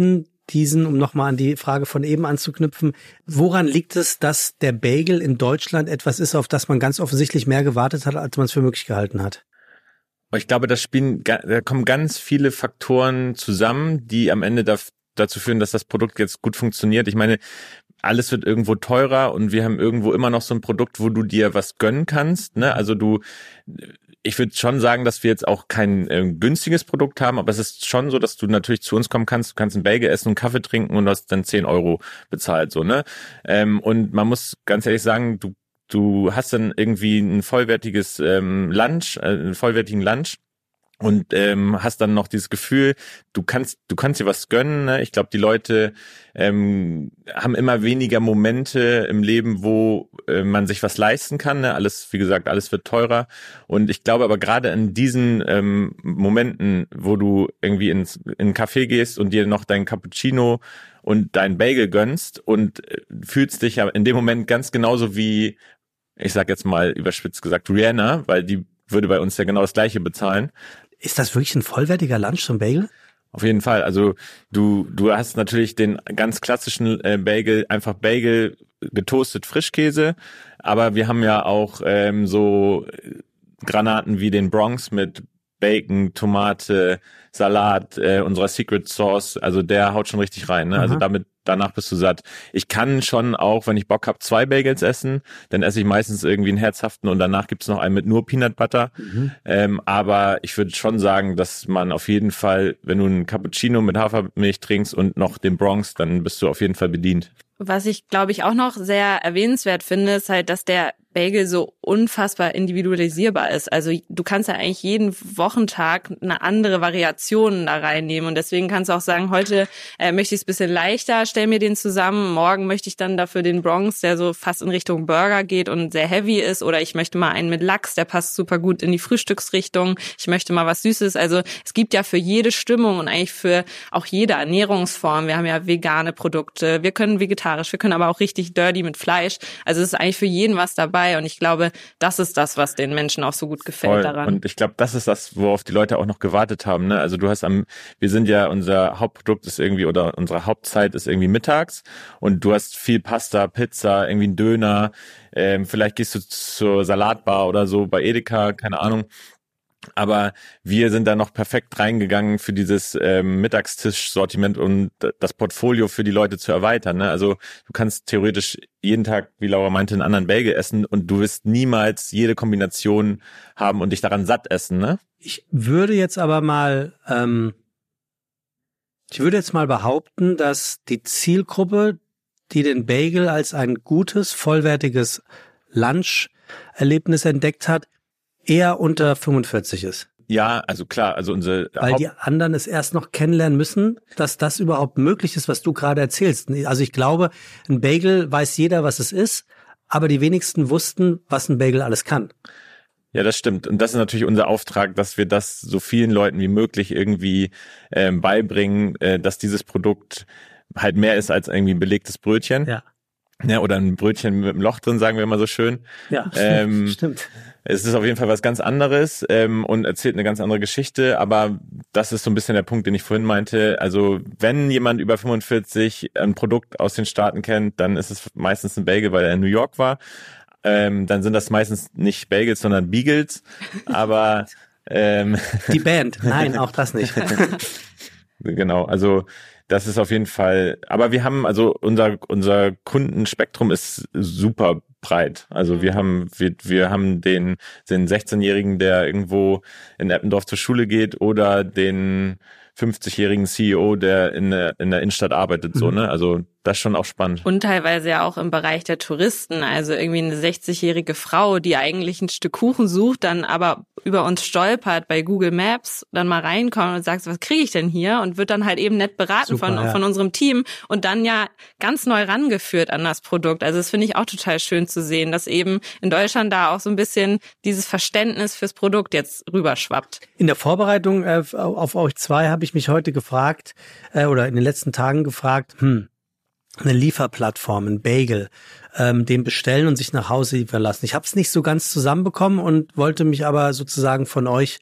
diesen, um nochmal an die Frage von eben anzuknüpfen, woran liegt es, dass der Bagel in Deutschland etwas ist, auf das man ganz offensichtlich mehr gewartet hat, als man es für möglich gehalten hat? Ich glaube, das spielen, da kommen ganz viele Faktoren zusammen, die am Ende da, dazu führen, dass das Produkt jetzt gut funktioniert. Ich meine, alles wird irgendwo teurer und wir haben irgendwo immer noch so ein Produkt, wo du dir was gönnen kannst, ne? Also du, ich würde schon sagen, dass wir jetzt auch kein äh, günstiges Produkt haben, aber es ist schon so, dass du natürlich zu uns kommen kannst, du kannst einen Bagel essen, einen Kaffee trinken und du hast dann zehn Euro bezahlt, so, ne? Ähm, und man muss ganz ehrlich sagen, du du hast dann irgendwie ein vollwertiges ähm, Lunch, äh, einen vollwertigen Lunch. Und ähm, hast dann noch dieses Gefühl, du kannst du kannst dir was gönnen. Ne? Ich glaube, die Leute ähm, haben immer weniger Momente im Leben, wo äh, man sich was leisten kann. Ne? Alles, wie gesagt, alles wird teurer. Und ich glaube aber gerade in diesen ähm, Momenten, wo du irgendwie ins in einen Café gehst und dir noch dein Cappuccino und dein Bagel gönnst und äh, fühlst dich ja in dem Moment ganz genauso wie, ich sag jetzt mal überspitzt gesagt, Rihanna, weil die würde bei uns ja genau das Gleiche bezahlen. Ist das wirklich ein vollwertiger Lunch, so ein Bagel? Auf jeden Fall. Also du du hast natürlich den ganz klassischen äh, Bagel, einfach Bagel, getoastet Frischkäse, aber wir haben ja auch ähm, so Granaten wie den Bronx mit Bacon, Tomate, Salat, äh, unserer Secret Sauce, also der haut schon richtig rein, ne? Also damit danach bist du satt. Ich kann schon auch, wenn ich Bock habe, zwei Bagels essen, dann esse ich meistens irgendwie einen herzhaften und danach gibt's noch einen mit nur Peanut Butter. Mhm. Ähm, aber ich würde schon sagen, dass man auf jeden Fall, wenn du einen Cappuccino mit Hafermilch trinkst und noch den Bronx, dann bist du auf jeden Fall bedient. Was ich, glaube ich, auch noch sehr erwähnenswert finde, ist halt, dass der Bagel so unfassbar individualisierbar ist. Also du kannst ja eigentlich jeden Wochentag eine andere Variation da reinnehmen und deswegen kannst du auch sagen, heute äh, möchte ich es ein bisschen leichter, stell mir den zusammen, morgen möchte ich dann dafür den Bronx, der so fast in Richtung Burger geht und sehr heavy ist, oder ich möchte mal einen mit Lachs, der passt super gut in die Frühstücksrichtung, ich möchte mal was Süßes. Also es gibt ja für jede Stimmung und eigentlich für auch jede Ernährungsform, wir haben ja vegane Produkte, wir können vegetarisch, wir können aber auch richtig dirty mit Fleisch, also es ist eigentlich für jeden was dabei. Und ich glaube, das ist das, was den Menschen auch so gut gefällt Voll. daran. Und ich glaube, das ist das, worauf die Leute auch noch gewartet haben. Ne? Also du hast am, wir sind ja, unser Hauptprodukt ist irgendwie, oder unsere Hauptzeit ist irgendwie mittags und du hast viel Pasta, Pizza, irgendwie ein Döner, ähm, vielleicht gehst du zur Salatbar oder so bei Edeka, keine Ahnung. Aber wir sind da noch perfekt reingegangen für dieses ähm, Mittagstisch-Sortiment und das Portfolio für die Leute zu erweitern. Ne? Also du kannst theoretisch jeden Tag, wie Laura meinte, einen anderen Bagel essen und du wirst niemals jede Kombination haben und dich daran satt essen. Ne? Ich würde jetzt aber mal, ähm, ich würde jetzt mal behaupten, dass die Zielgruppe, die den Bagel als ein gutes, vollwertiges Lunch-Erlebnis entdeckt hat, eher unter fünfundvierzig ist. Ja, also klar, also unsere Weil Haupt- die anderen es erst noch kennenlernen müssen, dass das überhaupt möglich ist, was du gerade erzählst. Also ich glaube, ein Bagel weiß jeder, was es ist, aber die wenigsten wussten, was ein Bagel alles kann. Ja, das stimmt. Und das ist natürlich unser Auftrag, dass wir das so vielen Leuten wie möglich irgendwie ähm, beibringen, äh, dass dieses Produkt halt mehr ist als irgendwie ein belegtes Brötchen. Ja. Ja, oder ein Brötchen mit einem Loch drin, sagen wir immer so schön. Ja, ähm, stimmt. Es ist auf jeden Fall was ganz anderes ähm, und erzählt eine ganz andere Geschichte, aber das ist so ein bisschen der Punkt, den ich vorhin meinte. Also wenn jemand über fünfundvierzig ein Produkt aus den Staaten kennt, dann ist es meistens ein Bagel, weil er in New York war. Ähm, dann sind das meistens nicht Bagels, sondern Beagles. Aber ähm, die Band, nein, auch das nicht. Genau, also das ist auf jeden Fall, aber wir haben, also unser unser Kundenspektrum ist super breit. Also wir haben wir wir haben den den sechzehnjährigen, der irgendwo in Eppendorf zur Schule geht, oder den fünfzigjährigen C E O, der in der in der Innenstadt arbeitet, so, ne? Also das ist schon auch spannend. Und teilweise ja auch im Bereich der Touristen, also irgendwie eine sechzigjährige Frau, die eigentlich ein Stück Kuchen sucht, dann aber über uns stolpert bei Google Maps, dann mal reinkommt und sagt, was kriege ich denn hier? Und wird dann halt eben nett beraten Super, von ja. von unserem Team und dann ja ganz neu rangeführt an das Produkt. Also das finde ich auch total schön zu sehen, dass eben in Deutschland da auch so ein bisschen dieses Verständnis fürs Produkt jetzt rüberschwappt. In der Vorbereitung äh, auf euch zwei habe ich mich heute gefragt, äh, oder in den letzten Tagen gefragt, hm, eine Lieferplattform, ein Bagel, ähm, den bestellen und sich nach Hause liefern lassen. Ich habe es nicht so ganz zusammenbekommen und wollte mich aber sozusagen von euch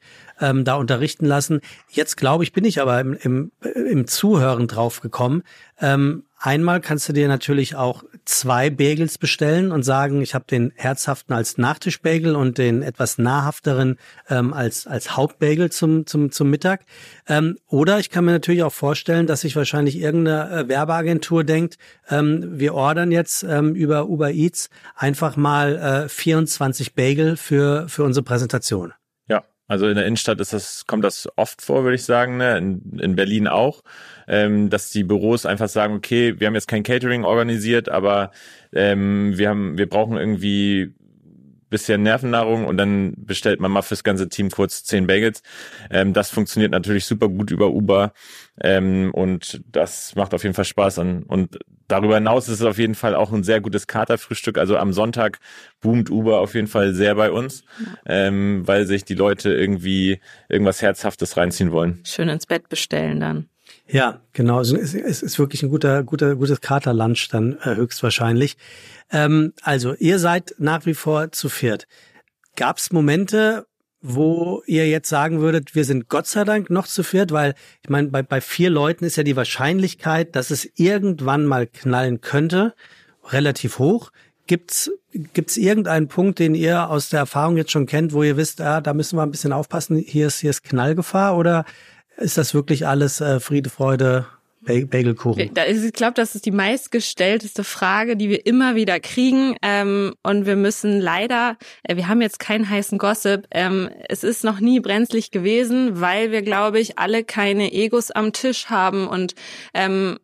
ähm, da unterrichten lassen. Jetzt glaube ich, bin ich aber im, im, im Zuhören drauf gekommen. Ähm, einmal kannst du dir natürlich auch zwei Bagels bestellen und sagen, ich habe den herzhaften als Nachtischbagel und den etwas nahrhafteren ähm, als als Hauptbagel zum zum zum Mittag. Ähm, oder ich kann mir natürlich auch vorstellen, dass sich wahrscheinlich irgendeine äh, Werbeagentur denkt, ähm, wir ordern jetzt ähm, über Uber Eats einfach mal äh, vierundzwanzig Bagel für für unsere Präsentation. Ja, also in der Innenstadt ist das, kommt das oft vor, würde ich sagen, ne? In, in Berlin auch, ähm, dass die Büros einfach sagen, okay, wir haben jetzt kein Catering organisiert, aber ähm, wir haben, wir brauchen irgendwie bisschen Nervennahrung und dann bestellt man mal fürs ganze Team kurz zehn Bagels. Ähm, das funktioniert natürlich super gut über Uber ähm, und das macht auf jeden Fall Spaß. Und, und darüber hinaus ist es auf jeden Fall auch ein sehr gutes Katerfrühstück. Also am Sonntag boomt Uber auf jeden Fall sehr bei uns, ähm, weil sich die Leute irgendwie irgendwas Herzhaftes reinziehen wollen. Schön ins Bett bestellen dann. Ja, genau. Es ist wirklich ein guter, guter, gutes Katerlunch dann äh, höchstwahrscheinlich. Ähm, also ihr seid nach wie vor zu viert. Gab es Momente, wo ihr jetzt sagen würdet, wir sind Gott sei Dank noch zu viert? Weil ich meine, bei, bei vier Leuten ist ja die Wahrscheinlichkeit, dass es irgendwann mal knallen könnte, relativ hoch. Gibt's gibt's irgendeinen Punkt, den ihr aus der Erfahrung jetzt schon kennt, wo ihr wisst, ah, da müssen wir ein bisschen aufpassen, hier ist hier ist Knallgefahr, oder ist das wirklich alles äh, Friede, Freude, Bagelkuchen? Ich glaube, das ist die meistgestellteste Frage, die wir immer wieder kriegen. Ähm, und wir müssen leider, äh, wir haben jetzt keinen heißen Gossip. Ähm, es ist noch nie brenzlig gewesen, weil wir, glaube ich, alle keine Egos am Tisch haben und ähm,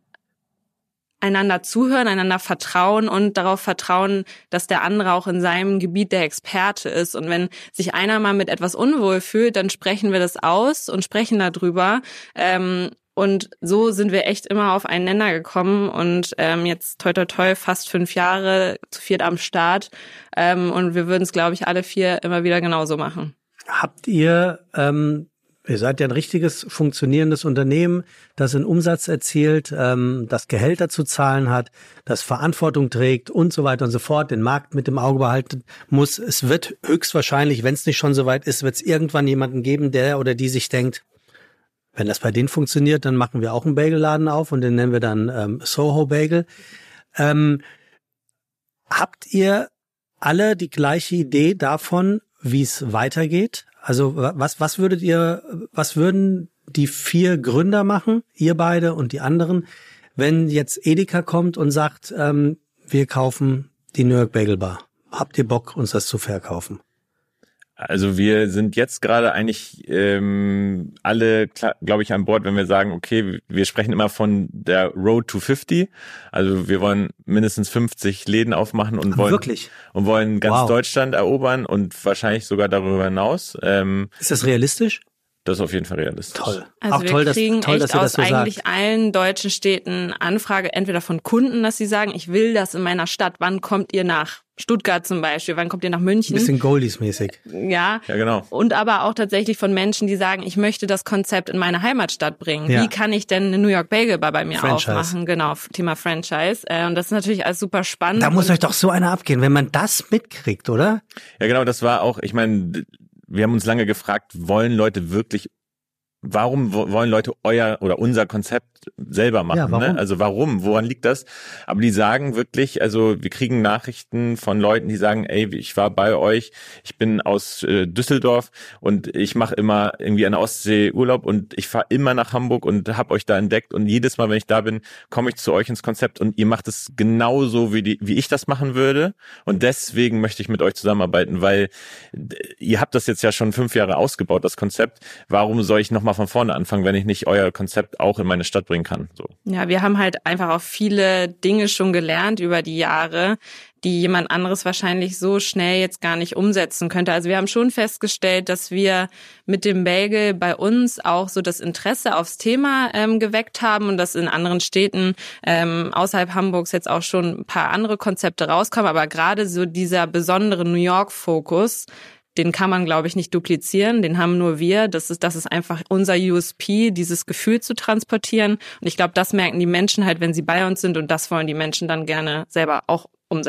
einander zuhören, einander vertrauen und darauf vertrauen, dass der andere auch in seinem Gebiet der Experte ist. Und wenn sich einer mal mit etwas unwohl fühlt, dann sprechen wir das aus und sprechen darüber. Ähm, und so sind wir echt immer auf einen Nenner gekommen und ähm, jetzt toi toi toi fast fünf Jahre zu viert am Start. Ähm, und wir würden es, glaube ich, alle vier immer wieder genauso machen. Habt ihr... Ähm Ihr seid ja ein richtiges, funktionierendes Unternehmen, das einen Umsatz erzielt, ähm, das Gehälter zu zahlen hat, das Verantwortung trägt und so weiter und so fort, den Markt mit im Auge behalten muss. Es wird höchstwahrscheinlich, wenn es nicht schon so weit ist, wird es irgendwann jemanden geben, der oder die sich denkt, wenn das bei denen funktioniert, dann machen wir auch einen Bagelladen auf und den nennen wir dann ähm, Soho Bagel. Ähm, habt ihr alle die gleiche Idee davon, wie es weitergeht? Also was was würdet ihr, was würden die vier Gründer machen, ihr beide und die anderen, wenn jetzt Edeka kommt und sagt, ähm, wir kaufen die New York Bagel Bar? Habt ihr Bock, uns das zu verkaufen? Also wir sind jetzt gerade eigentlich ähm, alle, glaube ich, an Bord, wenn wir sagen, okay, wir sprechen immer von der Road to fifty. Also wir wollen mindestens fünfzig Läden aufmachen und Aber wollen wirklich? und wollen ganz Wow. Deutschland erobern und wahrscheinlich sogar darüber hinaus. Ähm, Ist das realistisch? Das ist auf jeden Fall realistisch. Toll. Also auch wir toll, kriegen dass, toll, echt dass ihr das aus so eigentlich sagt. allen deutschen Städten Anfrage, entweder von Kunden, dass sie sagen, ich will das in meiner Stadt. Wann kommt ihr nach Stuttgart zum Beispiel? Wann kommt ihr nach München? Ein bisschen Goldies-mäßig. Ja. Ja, genau. Und aber auch tatsächlich von Menschen, die sagen, ich möchte das Konzept in meine Heimatstadt bringen. Ja. Wie kann ich denn eine New York Bagel Bar bei mir Franchise. aufmachen? Genau, Thema Franchise. Und das ist natürlich alles super spannend. Da muss Und euch doch so einer abgehen, wenn man das mitkriegt, oder? Ja, genau, das war auch, ich meine, wir haben uns lange gefragt, wollen Leute wirklich, warum wo- wollen Leute euer oder unser Konzept selber machen? Ja, warum? Ne? Also warum? Woran liegt das? Aber die sagen wirklich, also wir kriegen Nachrichten von Leuten, die sagen, ey, ich war bei euch, ich bin aus äh, Düsseldorf und ich mache immer irgendwie an der Ostsee Urlaub und ich fahre immer nach Hamburg und habe euch da entdeckt und jedes Mal, wenn ich da bin, komme ich zu euch ins Konzept und ihr macht es genauso, wie die, wie ich das machen würde und deswegen möchte ich mit euch zusammenarbeiten, weil d- ihr habt das jetzt ja schon fünf Jahre ausgebaut, das Konzept. Warum soll ich nochmal von vorne anfangen, wenn ich nicht euer Konzept auch in meine Stadt bringen kann? So. Ja, wir haben halt einfach auch viele Dinge schon gelernt über die Jahre, die jemand anderes wahrscheinlich so schnell jetzt gar nicht umsetzen könnte. Also wir haben schon festgestellt, dass wir mit dem Bagel bei uns auch so das Interesse aufs Thema ähm, geweckt haben und dass in anderen Städten ähm, außerhalb Hamburgs jetzt auch schon ein paar andere Konzepte rauskommen. Aber gerade so dieser besondere New York-Fokus, den kann man, glaube ich, nicht duplizieren. Den haben nur wir. Das ist, das ist einfach unser U S P, dieses Gefühl zu transportieren. Und ich glaube, das merken die Menschen halt, wenn sie bei uns sind. Und das wollen die Menschen dann gerne selber auch umsetzen.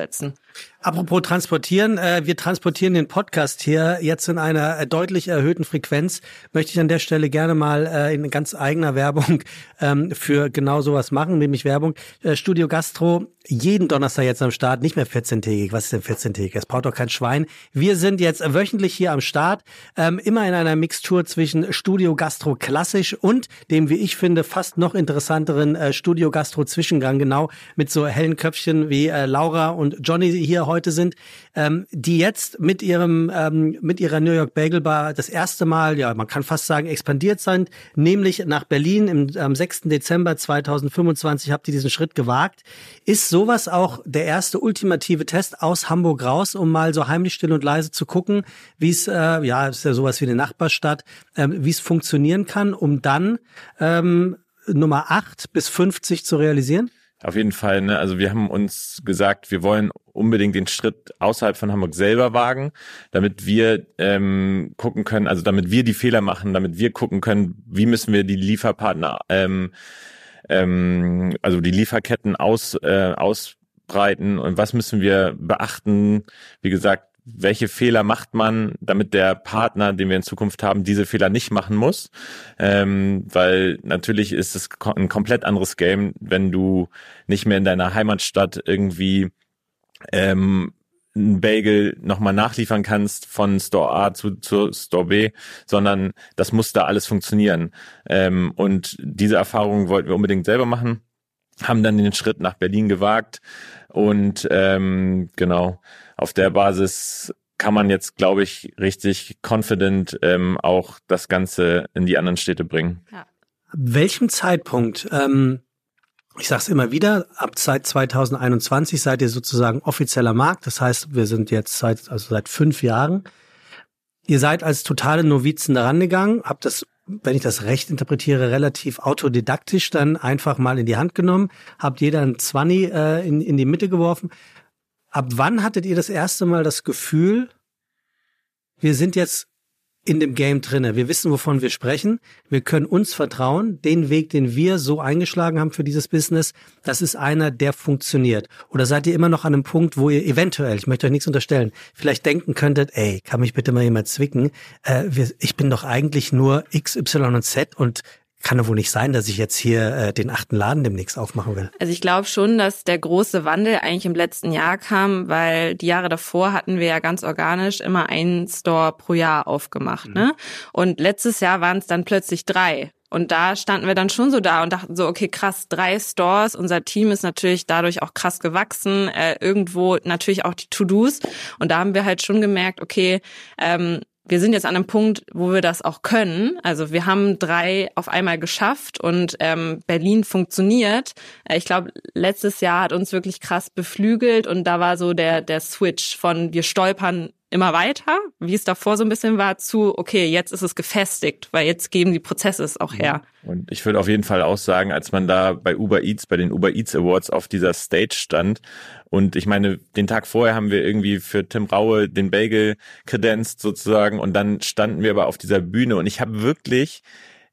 Apropos transportieren, äh, wir transportieren den Podcast hier jetzt in einer äh, deutlich erhöhten Frequenz. Möchte ich an der Stelle gerne mal äh, in ganz eigener Werbung ähm, für genau sowas machen, nämlich Werbung. Äh, Studio Gastro, jeden Donnerstag jetzt am Start, nicht mehr vierzehntägig. Was ist denn vierzehntägig? Das braucht doch kein Schwein. Wir sind jetzt wöchentlich hier am Start, ähm, immer in einer Mixtur zwischen Studio Gastro klassisch und dem, wie ich finde, fast noch interessanteren äh, Studio Gastro Zwischengang, genau mit so hellen Köpfchen wie äh, Laura und Johnny hier heute sind, ähm, die jetzt mit ihrem ähm, mit ihrer New York Bagel Bar das erste Mal, ja, man kann fast sagen, expandiert sind, nämlich nach Berlin im, am sechsten Dezember zweitausendfünfundzwanzig habt ihr diesen Schritt gewagt. Ist sowas auch der erste ultimative Test aus Hamburg raus, um mal so heimlich still und leise zu gucken, wie es, äh, ja, ist ja sowas wie eine Nachbarstadt, ähm, wie es funktionieren kann, um dann ähm, Nummer acht bis fünfzig zu realisieren? Auf jeden Fall, ne? Also wir haben uns gesagt, wir wollen unbedingt den Schritt außerhalb von Hamburg selber wagen, damit wir ähm, gucken können, also damit wir die Fehler machen, damit wir gucken können, wie müssen wir die Lieferpartner, ähm, ähm, also die Lieferketten aus äh, ausbreiten und was müssen wir beachten. Wie gesagt, welche Fehler macht man, damit der Partner, den wir in Zukunft haben, diese Fehler nicht machen muss. Ähm, weil natürlich ist es ein komplett anderes Game, wenn du nicht mehr in deiner Heimatstadt irgendwie ähm, einen Bagel nochmal nachliefern kannst von Store A zu, zu Store B, sondern das muss da alles funktionieren. Ähm, und diese Erfahrung wollten wir unbedingt selber machen, haben dann den Schritt nach Berlin gewagt und ähm, genau, auf der Basis kann man jetzt, glaube ich, richtig confident ähm, auch das Ganze in die anderen Städte bringen. Ja. Ab welchem Zeitpunkt, ähm, ich sage es immer wieder, ab seit zweitausendeinundzwanzig seid ihr sozusagen offizieller Markt. Das heißt, wir sind jetzt seit also seit fünf Jahren. Ihr seid als totale Novizen daran gegangen, habt das, wenn ich das recht interpretiere, relativ autodidaktisch dann einfach mal in die Hand genommen, habt jeder einen Zwanni äh, in, in die Mitte geworfen. Ab wann hattet ihr das erste Mal das Gefühl, wir sind jetzt in dem Game drinne, wir wissen, wovon wir sprechen, wir können uns vertrauen, den Weg, den wir so eingeschlagen haben für dieses Business, das ist einer, der funktioniert? Oder seid ihr immer noch an einem Punkt, wo ihr eventuell, ich möchte euch nichts unterstellen, vielleicht denken könntet, ey, kann mich bitte mal jemand zwicken, äh, wir, ich bin doch eigentlich nur X, Y und Z und kann doch wohl nicht sein, dass ich jetzt hier äh, den achten Laden demnächst aufmachen will. Also ich glaube schon, dass der große Wandel eigentlich im letzten Jahr kam, weil die Jahre davor hatten wir ja ganz organisch immer einen Store pro Jahr aufgemacht, mhm. ne? Und letztes Jahr waren es dann plötzlich drei. Und da standen wir dann schon so da und dachten so, okay, krass, drei Stores. Unser Team ist natürlich dadurch auch krass gewachsen. Äh, irgendwo natürlich auch die To-Dos. Und da haben wir halt schon gemerkt, okay, ähm, wir sind jetzt an einem Punkt, wo wir das auch können. Also wir haben drei auf einmal geschafft und ähm, Berlin funktioniert. Ich glaube, letztes Jahr hat uns wirklich krass beflügelt und da war so der der Switch von wir stolpern immer weiter, wie es davor so ein bisschen war, zu okay, jetzt ist es gefestigt, weil jetzt geben die Prozesse es auch her. Und ich würde auf jeden Fall auch sagen, als man da bei Uber Eats, bei den Uber Eats Awards auf dieser Stage stand und ich meine, den Tag vorher haben wir irgendwie für Tim Raue den Bagel kredenzt sozusagen und dann standen wir aber auf dieser Bühne und ich habe wirklich,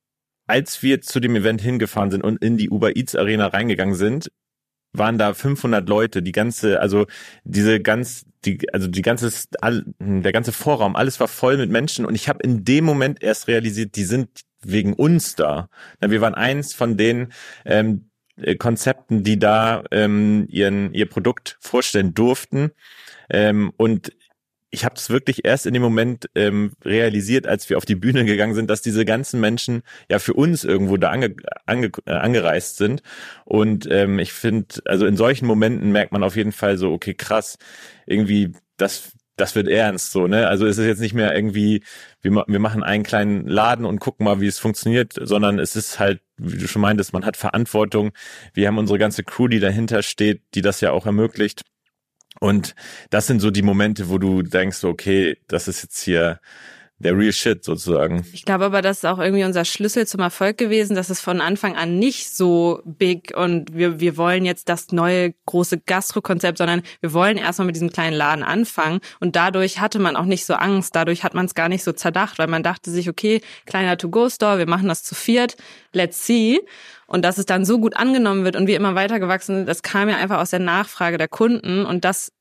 als wir zu dem Event hingefahren sind und in die Uber Eats Arena reingegangen sind, waren da fünfhundert Leute, die ganze, also diese ganz, die, also die ganze, der ganze Vorraum, alles war voll mit Menschen und ich habe in dem Moment erst realisiert, die sind wegen uns da. Wir waren eins von den ähm, Konzepten, die da ähm, ihren ihr Produkt vorstellen durften ähm, und ich habe es wirklich erst in dem Moment ähm, realisiert, als wir auf die Bühne gegangen sind, dass diese ganzen Menschen ja für uns irgendwo da ange, ange, äh, angereist sind. Und ähm, ich finde, also in solchen Momenten merkt man auf jeden Fall so, okay, krass, irgendwie das das wird ernst so, ne? Also es ist jetzt nicht mehr irgendwie, wir, wir machen einen kleinen Laden und gucken mal, wie es funktioniert, sondern es ist halt, wie du schon meintest, man hat Verantwortung. Wir haben unsere ganze Crew, die dahinter steht, die das ja auch ermöglicht. Und das sind so die Momente, wo du denkst, okay, das ist jetzt hier der real shit sozusagen. Ich glaube aber, das ist auch irgendwie unser Schlüssel zum Erfolg gewesen, dass es von Anfang an nicht so big und wir wir wollen jetzt das neue große Gastro-Konzept, sondern wir wollen erstmal mit diesem kleinen Laden anfangen und dadurch hatte man auch nicht so Angst, dadurch hat man es gar nicht so zerdacht, weil man dachte sich, okay, kleiner To-Go-Store, wir machen das zu viert, let's see. Und dass es dann so gut angenommen wird und wir immer weiter gewachsen sind, das kam ja einfach aus der Nachfrage der Kunden und das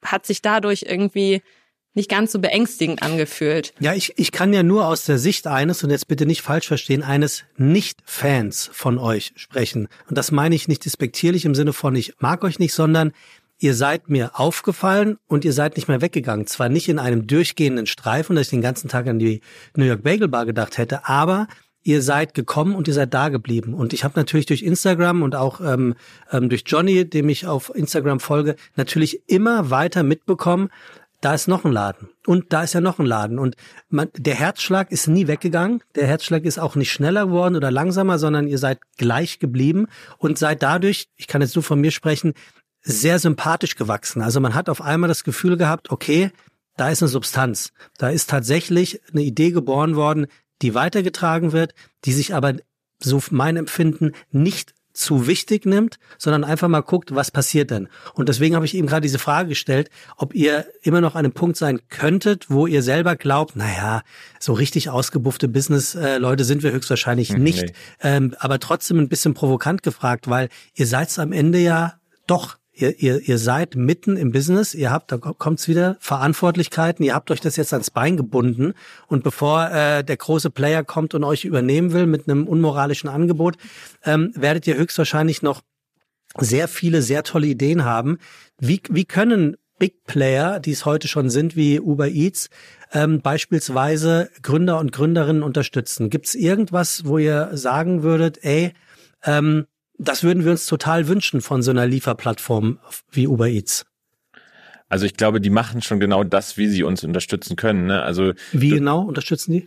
hat sich dadurch irgendwie nicht ganz so beängstigend angefühlt. Ja, ich, ich kann ja nur aus der Sicht eines, und jetzt bitte nicht falsch verstehen, eines Nicht-Fans von euch sprechen. Und das meine ich nicht despektierlich im Sinne von, ich mag euch nicht, sondern ihr seid mir aufgefallen und ihr seid nicht mehr weggegangen. Zwar nicht in einem durchgehenden Streifen, dass ich den ganzen Tag an die New York Bagel Bar gedacht hätte, aber ihr seid gekommen und ihr seid da geblieben. Und ich habe natürlich durch Instagram und auch ähm, ähm, durch Johnny, dem ich auf Instagram folge, natürlich immer weiter mitbekommen, da ist noch ein Laden und da ist ja noch ein Laden und man, der Herzschlag ist nie weggegangen, der Herzschlag ist auch nicht schneller geworden oder langsamer, sondern ihr seid gleich geblieben und seid dadurch, ich kann jetzt nur von mir sprechen, sehr sympathisch gewachsen. Also man hat auf einmal das Gefühl gehabt, okay, da ist eine Substanz, da ist tatsächlich eine Idee geboren worden, die weitergetragen wird, die sich aber, so mein Empfinden, nicht zu wichtig nimmt, sondern einfach mal guckt, was passiert denn. Und deswegen habe ich eben gerade diese Frage gestellt, ob ihr immer noch an einem Punkt sein könntet, wo ihr selber glaubt, naja, so richtig ausgebuffte Business-Leute sind wir höchstwahrscheinlich hm, nicht, nee. ähm, aber trotzdem ein bisschen provokant gefragt, weil ihr seid am Ende ja doch, ihr, ihr, ihr seid mitten im Business, ihr habt, da kommt's wieder, Verantwortlichkeiten, ihr habt euch das jetzt ans Bein gebunden und bevor äh, der große Player kommt und euch übernehmen will mit einem unmoralischen Angebot, ähm, werdet ihr höchstwahrscheinlich noch sehr viele, sehr tolle Ideen haben. Wie, wie können Big Player, die es heute schon sind, wie Uber Eats, ähm, beispielsweise Gründer und Gründerinnen unterstützen? Gibt's irgendwas, wo ihr sagen würdet, ey, ähm, das würden wir uns total wünschen von so einer Lieferplattform wie Uber Eats? Also ich glaube, die machen schon genau das, wie sie uns unterstützen können. Ne? Also wie genau unterstützen die?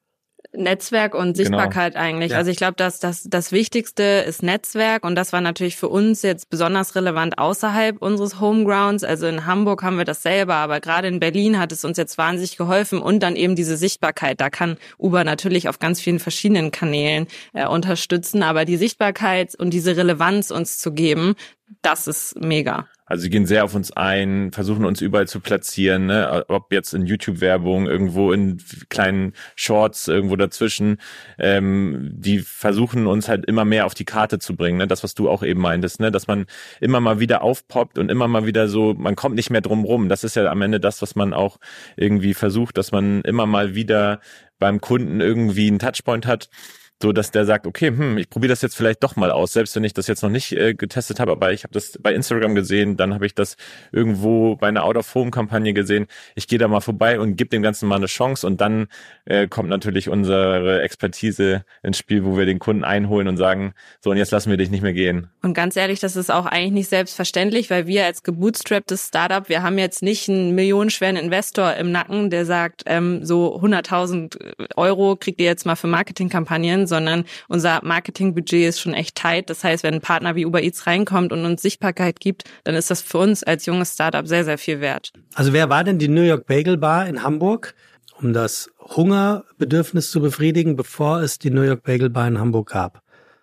Netzwerk und Sichtbarkeit genau. eigentlich. Ja. Also ich glaube, dass das das Wichtigste ist Netzwerk und das war natürlich für uns jetzt besonders relevant außerhalb unseres Homegrounds. Also in Hamburg haben wir das selber, aber gerade in Berlin hat es uns jetzt wahnsinnig geholfen und dann eben diese Sichtbarkeit. Da kann Uber natürlich auf ganz vielen verschiedenen Kanälen äh, unterstützen, aber die Sichtbarkeit und diese Relevanz uns zu geben, das ist mega. Also sie gehen sehr auf uns ein, versuchen uns überall zu platzieren, ne? Ob jetzt in YouTube-Werbung, irgendwo in kleinen Shorts, irgendwo dazwischen. Ähm, die versuchen uns halt immer mehr auf die Karte zu bringen, ne? Das, was du auch eben meintest, ne? Dass man immer mal wieder aufpoppt und immer mal wieder so, man kommt nicht mehr drum rum. Das ist ja am Ende das, was man auch irgendwie versucht, dass man immer mal wieder beim Kunden irgendwie einen Touchpoint hat. So, dass der sagt, okay, hm, ich probiere das jetzt vielleicht doch mal aus, selbst wenn ich das jetzt noch nicht äh, getestet habe, aber ich habe das bei Instagram gesehen, dann habe ich das irgendwo bei einer Out-of-Home-Kampagne gesehen. Ich gehe da mal vorbei und gebe dem Ganzen mal eine Chance und dann äh, kommt natürlich unsere Expertise ins Spiel, wo wir den Kunden einholen und sagen, so und jetzt lassen wir dich nicht mehr gehen. Und ganz ehrlich, das ist auch eigentlich nicht selbstverständlich, weil wir als gebootstrapptes Startup, wir haben jetzt nicht einen millionenschweren Investor im Nacken, der sagt, ähm, so hunderttausend Euro kriegt ihr jetzt mal für Marketingkampagnen, sondern unser Marketingbudget ist schon echt tight. Das heißt, wenn ein Partner wie Uber Eats reinkommt und uns Sichtbarkeit gibt, dann ist das für uns als junges Startup sehr, sehr viel wert. Also wer war denn die New York Bagel Bar in Hamburg, um das Hungerbedürfnis zu befriedigen, bevor es die New York Bagel Bar in Hamburg gab?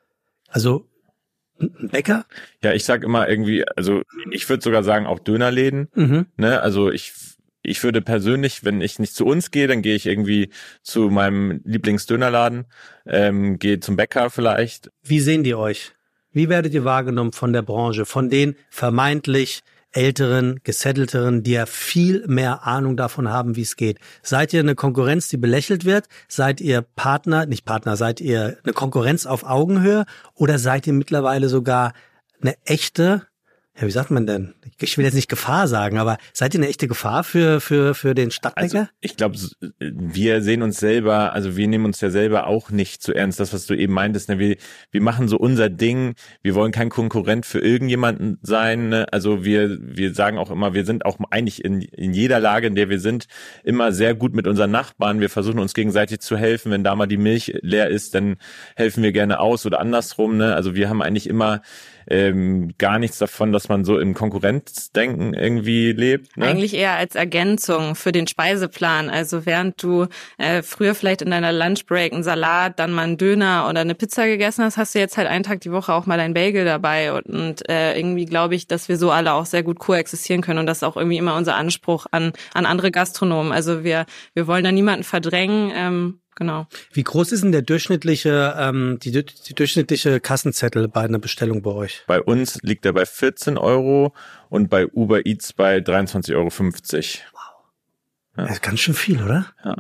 Also ein Bäcker? Ja, ich sag immer irgendwie, also ich würde sogar sagen auch Dönerläden. Mhm. Ne? Also ich Ich würde persönlich, wenn ich nicht zu uns gehe, dann gehe ich irgendwie zu meinem Lieblingsdönerladen, ähm, gehe zum Bäcker vielleicht. Wie sehen die euch? Wie werdet ihr wahrgenommen von der Branche, von den vermeintlich älteren, gesettelteren, die ja viel mehr Ahnung davon haben, wie es geht? Seid ihr eine Konkurrenz, die belächelt wird? Seid ihr Partner, nicht Partner, seid ihr eine Konkurrenz auf Augenhöhe? Oder seid ihr mittlerweile sogar eine echte, ja, wie sagt man denn? Ich will jetzt nicht Gefahr sagen, aber seid ihr eine echte Gefahr für für für den Stadtbäcker? Also ich glaube, wir sehen uns selber, also wir nehmen uns ja selber auch nicht zu ernst, das, was du eben meintest. Ne? Wir, wir machen so unser Ding, wir wollen kein Konkurrent für irgendjemanden sein. Ne? Also wir wir sagen auch immer, wir sind auch eigentlich in, in jeder Lage, in der wir sind, immer sehr gut mit unseren Nachbarn. Wir versuchen uns gegenseitig zu helfen. Wenn da mal die Milch leer ist, dann helfen wir gerne aus oder andersrum. Ne? Also wir haben eigentlich immer ähm, gar nichts davon, dass man so im Konkurrenzdenken irgendwie lebt. Ne? Eigentlich eher als Ergänzung für den Speiseplan. Also während du äh, früher vielleicht in deiner Lunchbreak einen Salat, dann mal einen Döner oder eine Pizza gegessen hast, hast du jetzt halt einen Tag die Woche auch mal dein Bagel dabei. Und, und äh, irgendwie glaube ich, dass wir so alle auch sehr gut koexistieren können. Und das ist auch irgendwie immer unser Anspruch an an andere Gastronomen. Also wir wir wollen da niemanden verdrängen. Ähm, genau. Wie groß ist denn der durchschnittliche, ähm, die, die durchschnittliche Kassenzettel bei einer Bestellung bei euch? Bei uns liegt er bei vierzehn Euro und bei Uber Eats bei dreiundzwanzig Euro fünfzig. Wow. Ja. Das ist ganz schön viel, oder? Ja.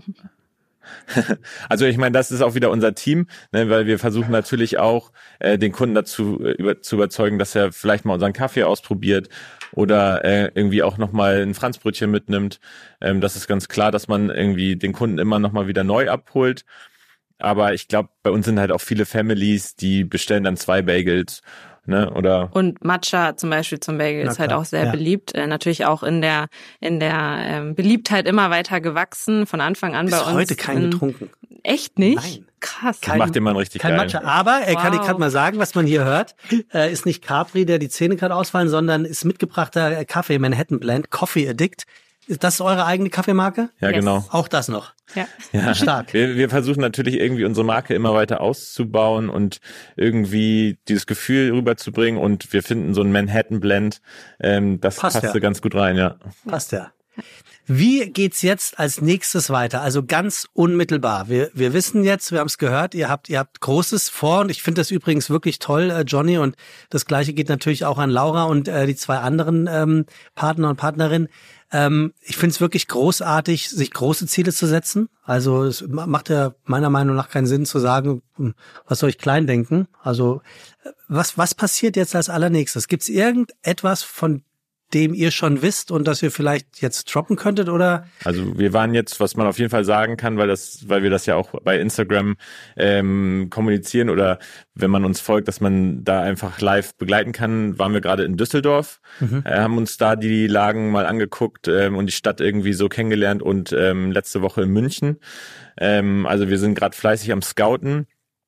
Also ich meine, das ist auch wieder unser Team, ne, weil wir versuchen natürlich auch, äh, den Kunden dazu äh, über, zu überzeugen, dass er vielleicht mal unseren Kaffee ausprobiert oder äh, irgendwie auch nochmal ein Franzbrötchen mitnimmt. Ähm, das ist ganz klar, dass man irgendwie den Kunden immer nochmal wieder neu abholt. Aber ich glaube, bei uns sind halt auch viele Families, die bestellen dann zwei Bagels. Ne, oder und Matcha zum Beispiel zum Bagel ist halt auch sehr ja. beliebt. Äh, natürlich auch in der in der ähm, Beliebtheit immer weiter gewachsen. Von Anfang an Bis bei uns. heute keinen getrunken. Echt nicht? Nein. Krass. Kein, macht den Mann richtig kein geil. Matcha. Aber er wow. kann ich gerade mal sagen, was man hier hört, äh, ist nicht Capri, der die Zähne gerade ausfallen, sondern ist mitgebrachter Kaffee Manhattan Blend, Coffee Addict. Ist das eure eigene Kaffeemarke? Ja, yes. genau. Auch das noch? Ja. ja. Stark. Wir, wir versuchen natürlich irgendwie unsere Marke immer weiter auszubauen und irgendwie dieses Gefühl rüberzubringen und wir finden so ein Manhattan Blend, ähm, das passt passte ja. ganz gut rein, ja. Passt ja. Wie geht's jetzt als nächstes weiter? Also ganz unmittelbar. Wir wir wissen jetzt, wir haben es gehört, ihr habt ihr habt Großes vor und ich finde das übrigens wirklich toll, äh, Johnny, und das Gleiche geht natürlich auch an Laura und äh, die zwei anderen ähm, Partner und Partnerinnen. Ähm, ich finde es wirklich großartig, sich große Ziele zu setzen. Also es macht ja meiner Meinung nach keinen Sinn zu sagen, was soll ich klein denken? Also was was passiert jetzt als allernächstes? Gibt es irgendetwas, von dem ihr schon wisst und das ihr vielleicht jetzt droppen könntet, oder? Also wir waren jetzt, was man auf jeden Fall sagen kann, weil das, weil wir das ja auch bei Instagram ähm, kommunizieren oder wenn man uns folgt, dass man da einfach live begleiten kann, waren wir gerade in Düsseldorf, mhm. äh, haben uns da die Lagen mal angeguckt ähm, und die Stadt irgendwie so kennengelernt und ähm, letzte Woche in München. Ähm, also wir sind gerade fleißig am Scouten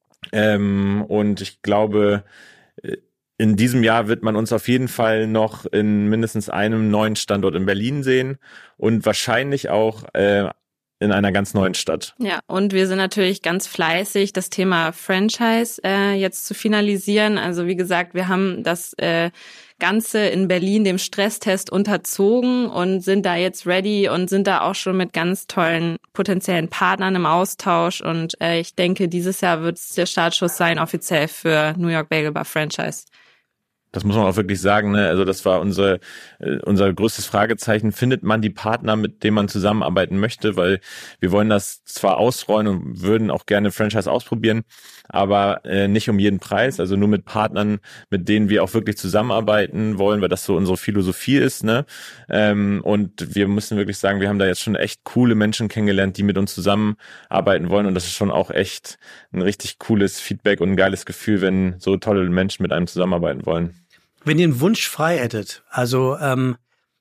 ähm, und ich glaube, äh, in diesem Jahr wird man uns auf jeden Fall noch in mindestens einem neuen Standort in Berlin sehen und wahrscheinlich auch äh, in einer ganz neuen Stadt. Ja, und wir sind natürlich ganz fleißig, das Thema Franchise äh, jetzt zu finalisieren. Also wie gesagt, wir haben das äh, Ganze in Berlin dem Stresstest unterzogen und sind da jetzt ready und sind da auch schon mit ganz tollen potenziellen Partnern im Austausch. Und äh, ich denke, dieses Jahr wird es der Startschuss sein, offiziell für New York Bagel Bar Franchise. Das muss man auch wirklich sagen, ne? Also das war unsere, äh, unser größtes Fragezeichen. Findet man die Partner, mit denen man zusammenarbeiten möchte? Weil wir wollen das zwar ausrollen und würden auch gerne Franchise ausprobieren, aber äh, nicht um jeden Preis. Also nur mit Partnern, mit denen wir auch wirklich zusammenarbeiten wollen, weil das so unsere Philosophie ist, ne? Ähm, und wir müssen wirklich sagen, wir haben da jetzt schon echt coole Menschen kennengelernt, die mit uns zusammenarbeiten wollen. Und das ist schon auch echt ein richtig cooles Feedback und ein geiles Gefühl, wenn so tolle Menschen mit einem zusammenarbeiten wollen. Wenn ihr einen Wunsch frei hättet, also ähm,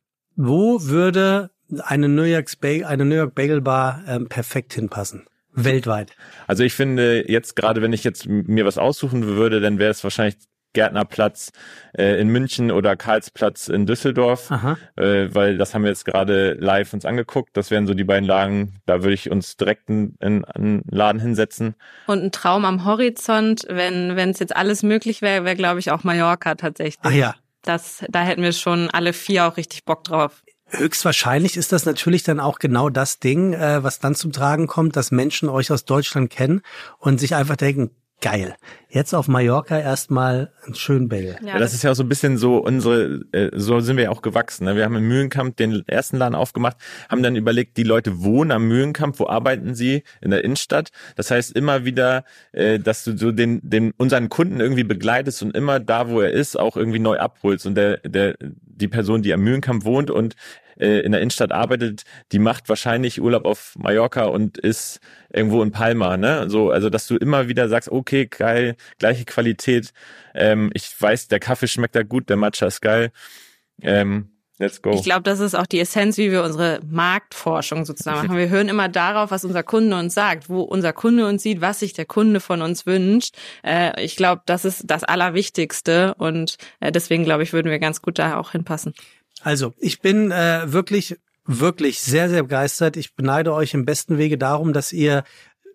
wo würde eine New York Bagel, eine New York Bagel Bar ähm, perfekt hinpassen? Weltweit. Also ich finde jetzt gerade, wenn ich jetzt mir was aussuchen würde, dann wäre es wahrscheinlich Gärtnerplatz äh, in München oder Karlsplatz in Düsseldorf, äh, weil das haben wir jetzt gerade live uns angeguckt. Das wären so die beiden Lagen, da würde ich uns direkt in, in einen Laden hinsetzen. Und ein Traum am Horizont, wenn wenn es jetzt alles möglich wäre, wäre glaube ich auch Mallorca tatsächlich. Ach ja. Das, da hätten wir schon alle vier auch richtig Bock drauf. Höchstwahrscheinlich ist das natürlich dann auch genau das Ding, äh, was dann zum Tragen kommt, dass Menschen euch aus Deutschland kennen und sich einfach denken, geil. Jetzt auf Mallorca erstmal einen schönen Bagel. Ja, das ist ja auch so ein bisschen so unsere, äh, so sind wir ja auch gewachsen. Ne? Wir haben im Mühlenkamp den ersten Laden aufgemacht, haben dann überlegt, die Leute wohnen am Mühlenkamp, wo arbeiten sie? In der Innenstadt. Das heißt immer wieder, äh, dass du so den, den unseren Kunden irgendwie begleitest und immer da, wo er ist, auch irgendwie neu abholst. Und der, der, die Person, die am Mühlenkamp wohnt und in der Innenstadt arbeitet, die macht wahrscheinlich Urlaub auf Mallorca und ist irgendwo in Palma, ne? So, also dass du immer wieder sagst, okay, geil, gleiche Qualität. Ähm, ich weiß, der Kaffee schmeckt da gut, der Matcha ist geil. Ähm, let's go. Ich glaube, das ist auch die Essenz, wie wir unsere Marktforschung sozusagen machen. Wir hören immer darauf, was unser Kunde uns sagt, wo unser Kunde uns sieht, was sich der Kunde von uns wünscht. Äh, ich glaube, das ist das Allerwichtigste und äh, deswegen glaube ich, würden wir ganz gut da auch hinpassen. Also, ich bin äh, wirklich, wirklich sehr, sehr begeistert. Ich beneide euch im besten Wege darum, dass ihr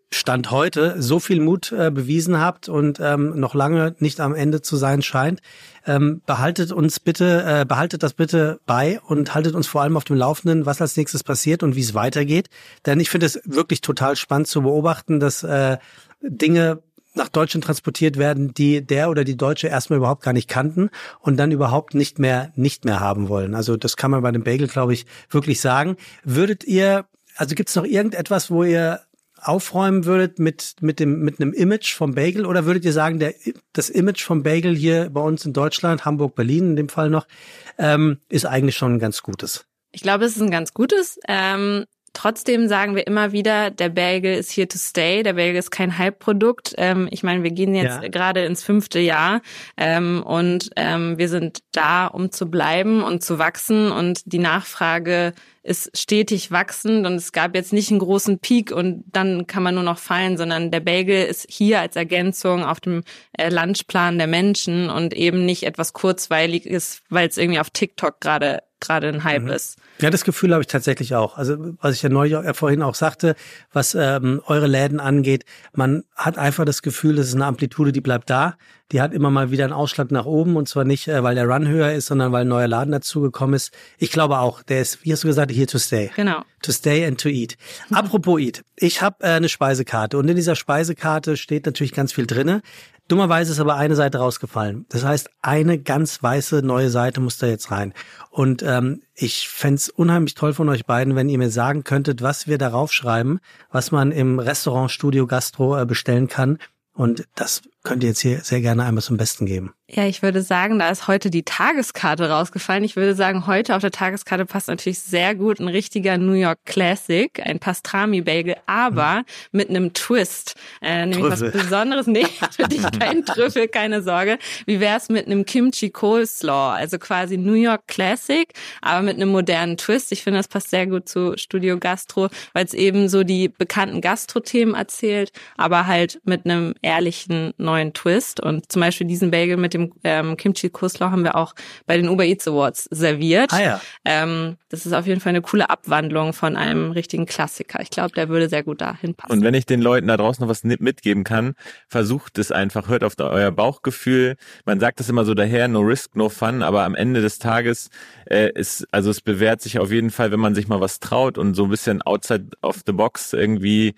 Stand heute so viel Mut äh, bewiesen habt und ähm, noch lange nicht am Ende zu sein scheint. Ähm, behaltet uns bitte, äh, behaltet das bitte bei und haltet uns vor allem auf dem Laufenden, was als nächstes passiert und wie es weitergeht. Denn ich finde es wirklich total spannend zu beobachten, dass äh, Dinge nach Deutschland transportiert werden, die der oder die Deutsche erstmal überhaupt gar nicht kannten und dann überhaupt nicht mehr nicht mehr haben wollen. Also das kann man bei dem Bagel, glaube ich, wirklich sagen. Würdet ihr, also gibt es noch irgendetwas, wo ihr aufräumen würdet mit mit dem mit einem Image vom Bagel, oder würdet ihr sagen, der das Image vom Bagel hier bei uns in Deutschland, Hamburg, Berlin in dem Fall noch, ähm, ist eigentlich schon ein ganz gutes? Ich glaube, es ist ein ganz gutes. Ähm Trotzdem sagen wir immer wieder, der Bagel ist here to stay. Der Bagel ist kein Hype-Produkt. Ähm, ich meine, wir gehen jetzt ja. gerade ins fünfte Jahr ähm, und ähm, wir sind da, um zu bleiben und zu wachsen. Und die Nachfrage ist stetig wachsend und es gab jetzt nicht einen großen Peak und dann kann man nur noch fallen, sondern der Bagel ist hier als Ergänzung auf dem äh, Lunchplan der Menschen und eben nicht etwas Kurzweiliges, weil es irgendwie auf TikTok gerade gerade ein Hype mhm. ist. Ja, das Gefühl habe ich tatsächlich auch. Also was ich ja neulich auch, äh, vorhin auch sagte, was ähm, eure Läden angeht, man hat einfach das Gefühl, es ist eine Amplitude, die bleibt da. Die hat immer mal wieder einen Ausschlag nach oben und zwar nicht, äh, weil der Run höher ist, sondern weil ein neuer Laden dazugekommen ist. Ich glaube auch, der ist, wie hast du gesagt, here to stay. Genau. To stay and to eat. Apropos eat. Ich habe äh, eine Speisekarte und in dieser Speisekarte steht natürlich ganz viel drinne. Dummerweise ist aber eine Seite rausgefallen. Das heißt, eine ganz weiße neue Seite muss da jetzt rein. Und ähm, ich fänd's unheimlich toll von euch beiden, wenn ihr mir sagen könntet, was wir darauf schreiben, was man im Restaurant Studio Gastro äh, bestellen kann. Und das könnt ihr jetzt hier sehr gerne einmal zum Besten geben. Ja, ich würde sagen, da ist heute die Tageskarte rausgefallen. Ich würde sagen, heute auf der Tageskarte passt natürlich sehr gut ein richtiger New York Classic, ein Pastrami-Bagel, aber hm. mit einem Twist. Äh, nämlich Trüffel. Was Besonderes. Nee, für dich kein Trüffel, keine Sorge. Wie wär's mit einem Kimchi Coleslaw? Also quasi New York Classic, aber mit einem modernen Twist. Ich finde, das passt sehr gut zu Studio Gastro, weil es eben so die bekannten Gastro-Themen erzählt, aber halt mit einem ehrlichen neuen Twist. Und zum Beispiel diesen Bagel mit dem ähm, Kimchi Coleslaw haben wir auch bei den Uber Eats Awards serviert. Ah ja. Ähm, das ist auf jeden Fall eine coole Abwandlung von einem richtigen Klassiker. Ich glaube, der würde sehr gut dahin passen. Und wenn ich den Leuten da draußen noch was mitgeben kann, versucht es einfach, hört auf euer Bauchgefühl. Man sagt das immer so daher, no risk, no fun, aber am Ende des Tages äh, ist, also es bewährt sich auf jeden Fall, wenn man sich mal was traut und so ein bisschen outside of the box irgendwie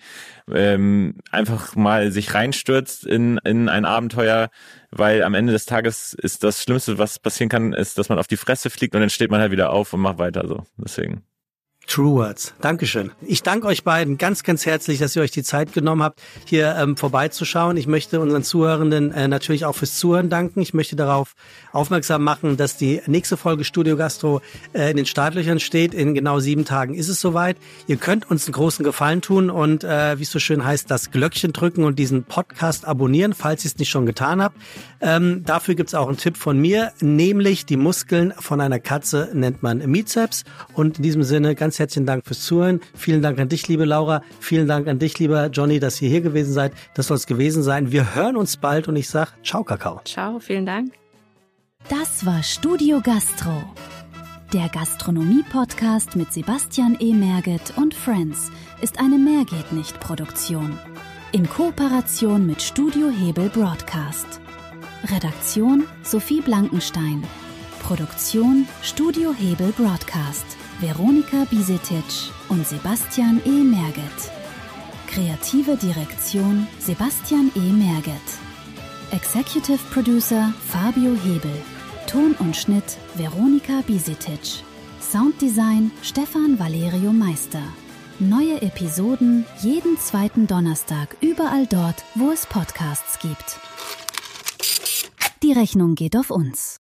ähm, einfach mal sich reinstürzt in, in ein Abenteuer, weil am Ende des Tages ist das Schlimmste, was passieren kann, ist, dass man auf die Fresse fliegt und dann steht man halt wieder auf und macht weiter so. Deswegen. True Words. Dankeschön. Ich danke euch beiden ganz, ganz herzlich, dass ihr euch die Zeit genommen habt, hier ähm, vorbeizuschauen. Ich möchte unseren Zuhörenden äh, natürlich auch fürs Zuhören danken. Ich möchte darauf aufmerksam machen, dass die nächste Folge Studio Gastro äh, in den Startlöchern steht. In genau sieben Tagen ist es soweit. Ihr könnt uns einen großen Gefallen tun und, äh, wie es so schön heißt, das Glöckchen drücken und diesen Podcast abonnieren, falls ihr es nicht schon getan habt. Ähm, dafür gibt's auch einen Tipp von mir, nämlich die Muskeln von einer Katze nennt man Bizeps. Und in diesem Sinne ganz herzlichen Dank fürs Zuhören. Vielen Dank an dich, liebe Laura. Vielen Dank an dich, lieber Johnny, dass ihr hier gewesen seid. Das soll es gewesen sein. Wir hören uns bald und ich sag ciao, Kakao. Ciao, vielen Dank. Das war Studio Gastro, der Gastronomie-Podcast mit Sebastian E. Merget und Friends ist eine Mehrgeht-nicht-Produktion. In Kooperation mit Studio Hebel Broadcast. Redaktion Sophie Blankenstein. Produktion Studio Hebel Broadcast. Veronika Bisetic und Sebastian E. Merget. Kreative Direktion Sebastian E. Merget. Executive Producer Fabio Hebel. Ton und Schnitt Veronika Bisetic. Sounddesign Stefan Valerio Meister. Neue Episoden jeden zweiten Donnerstag überall dort, wo es Podcasts gibt. Die Rechnung geht auf uns.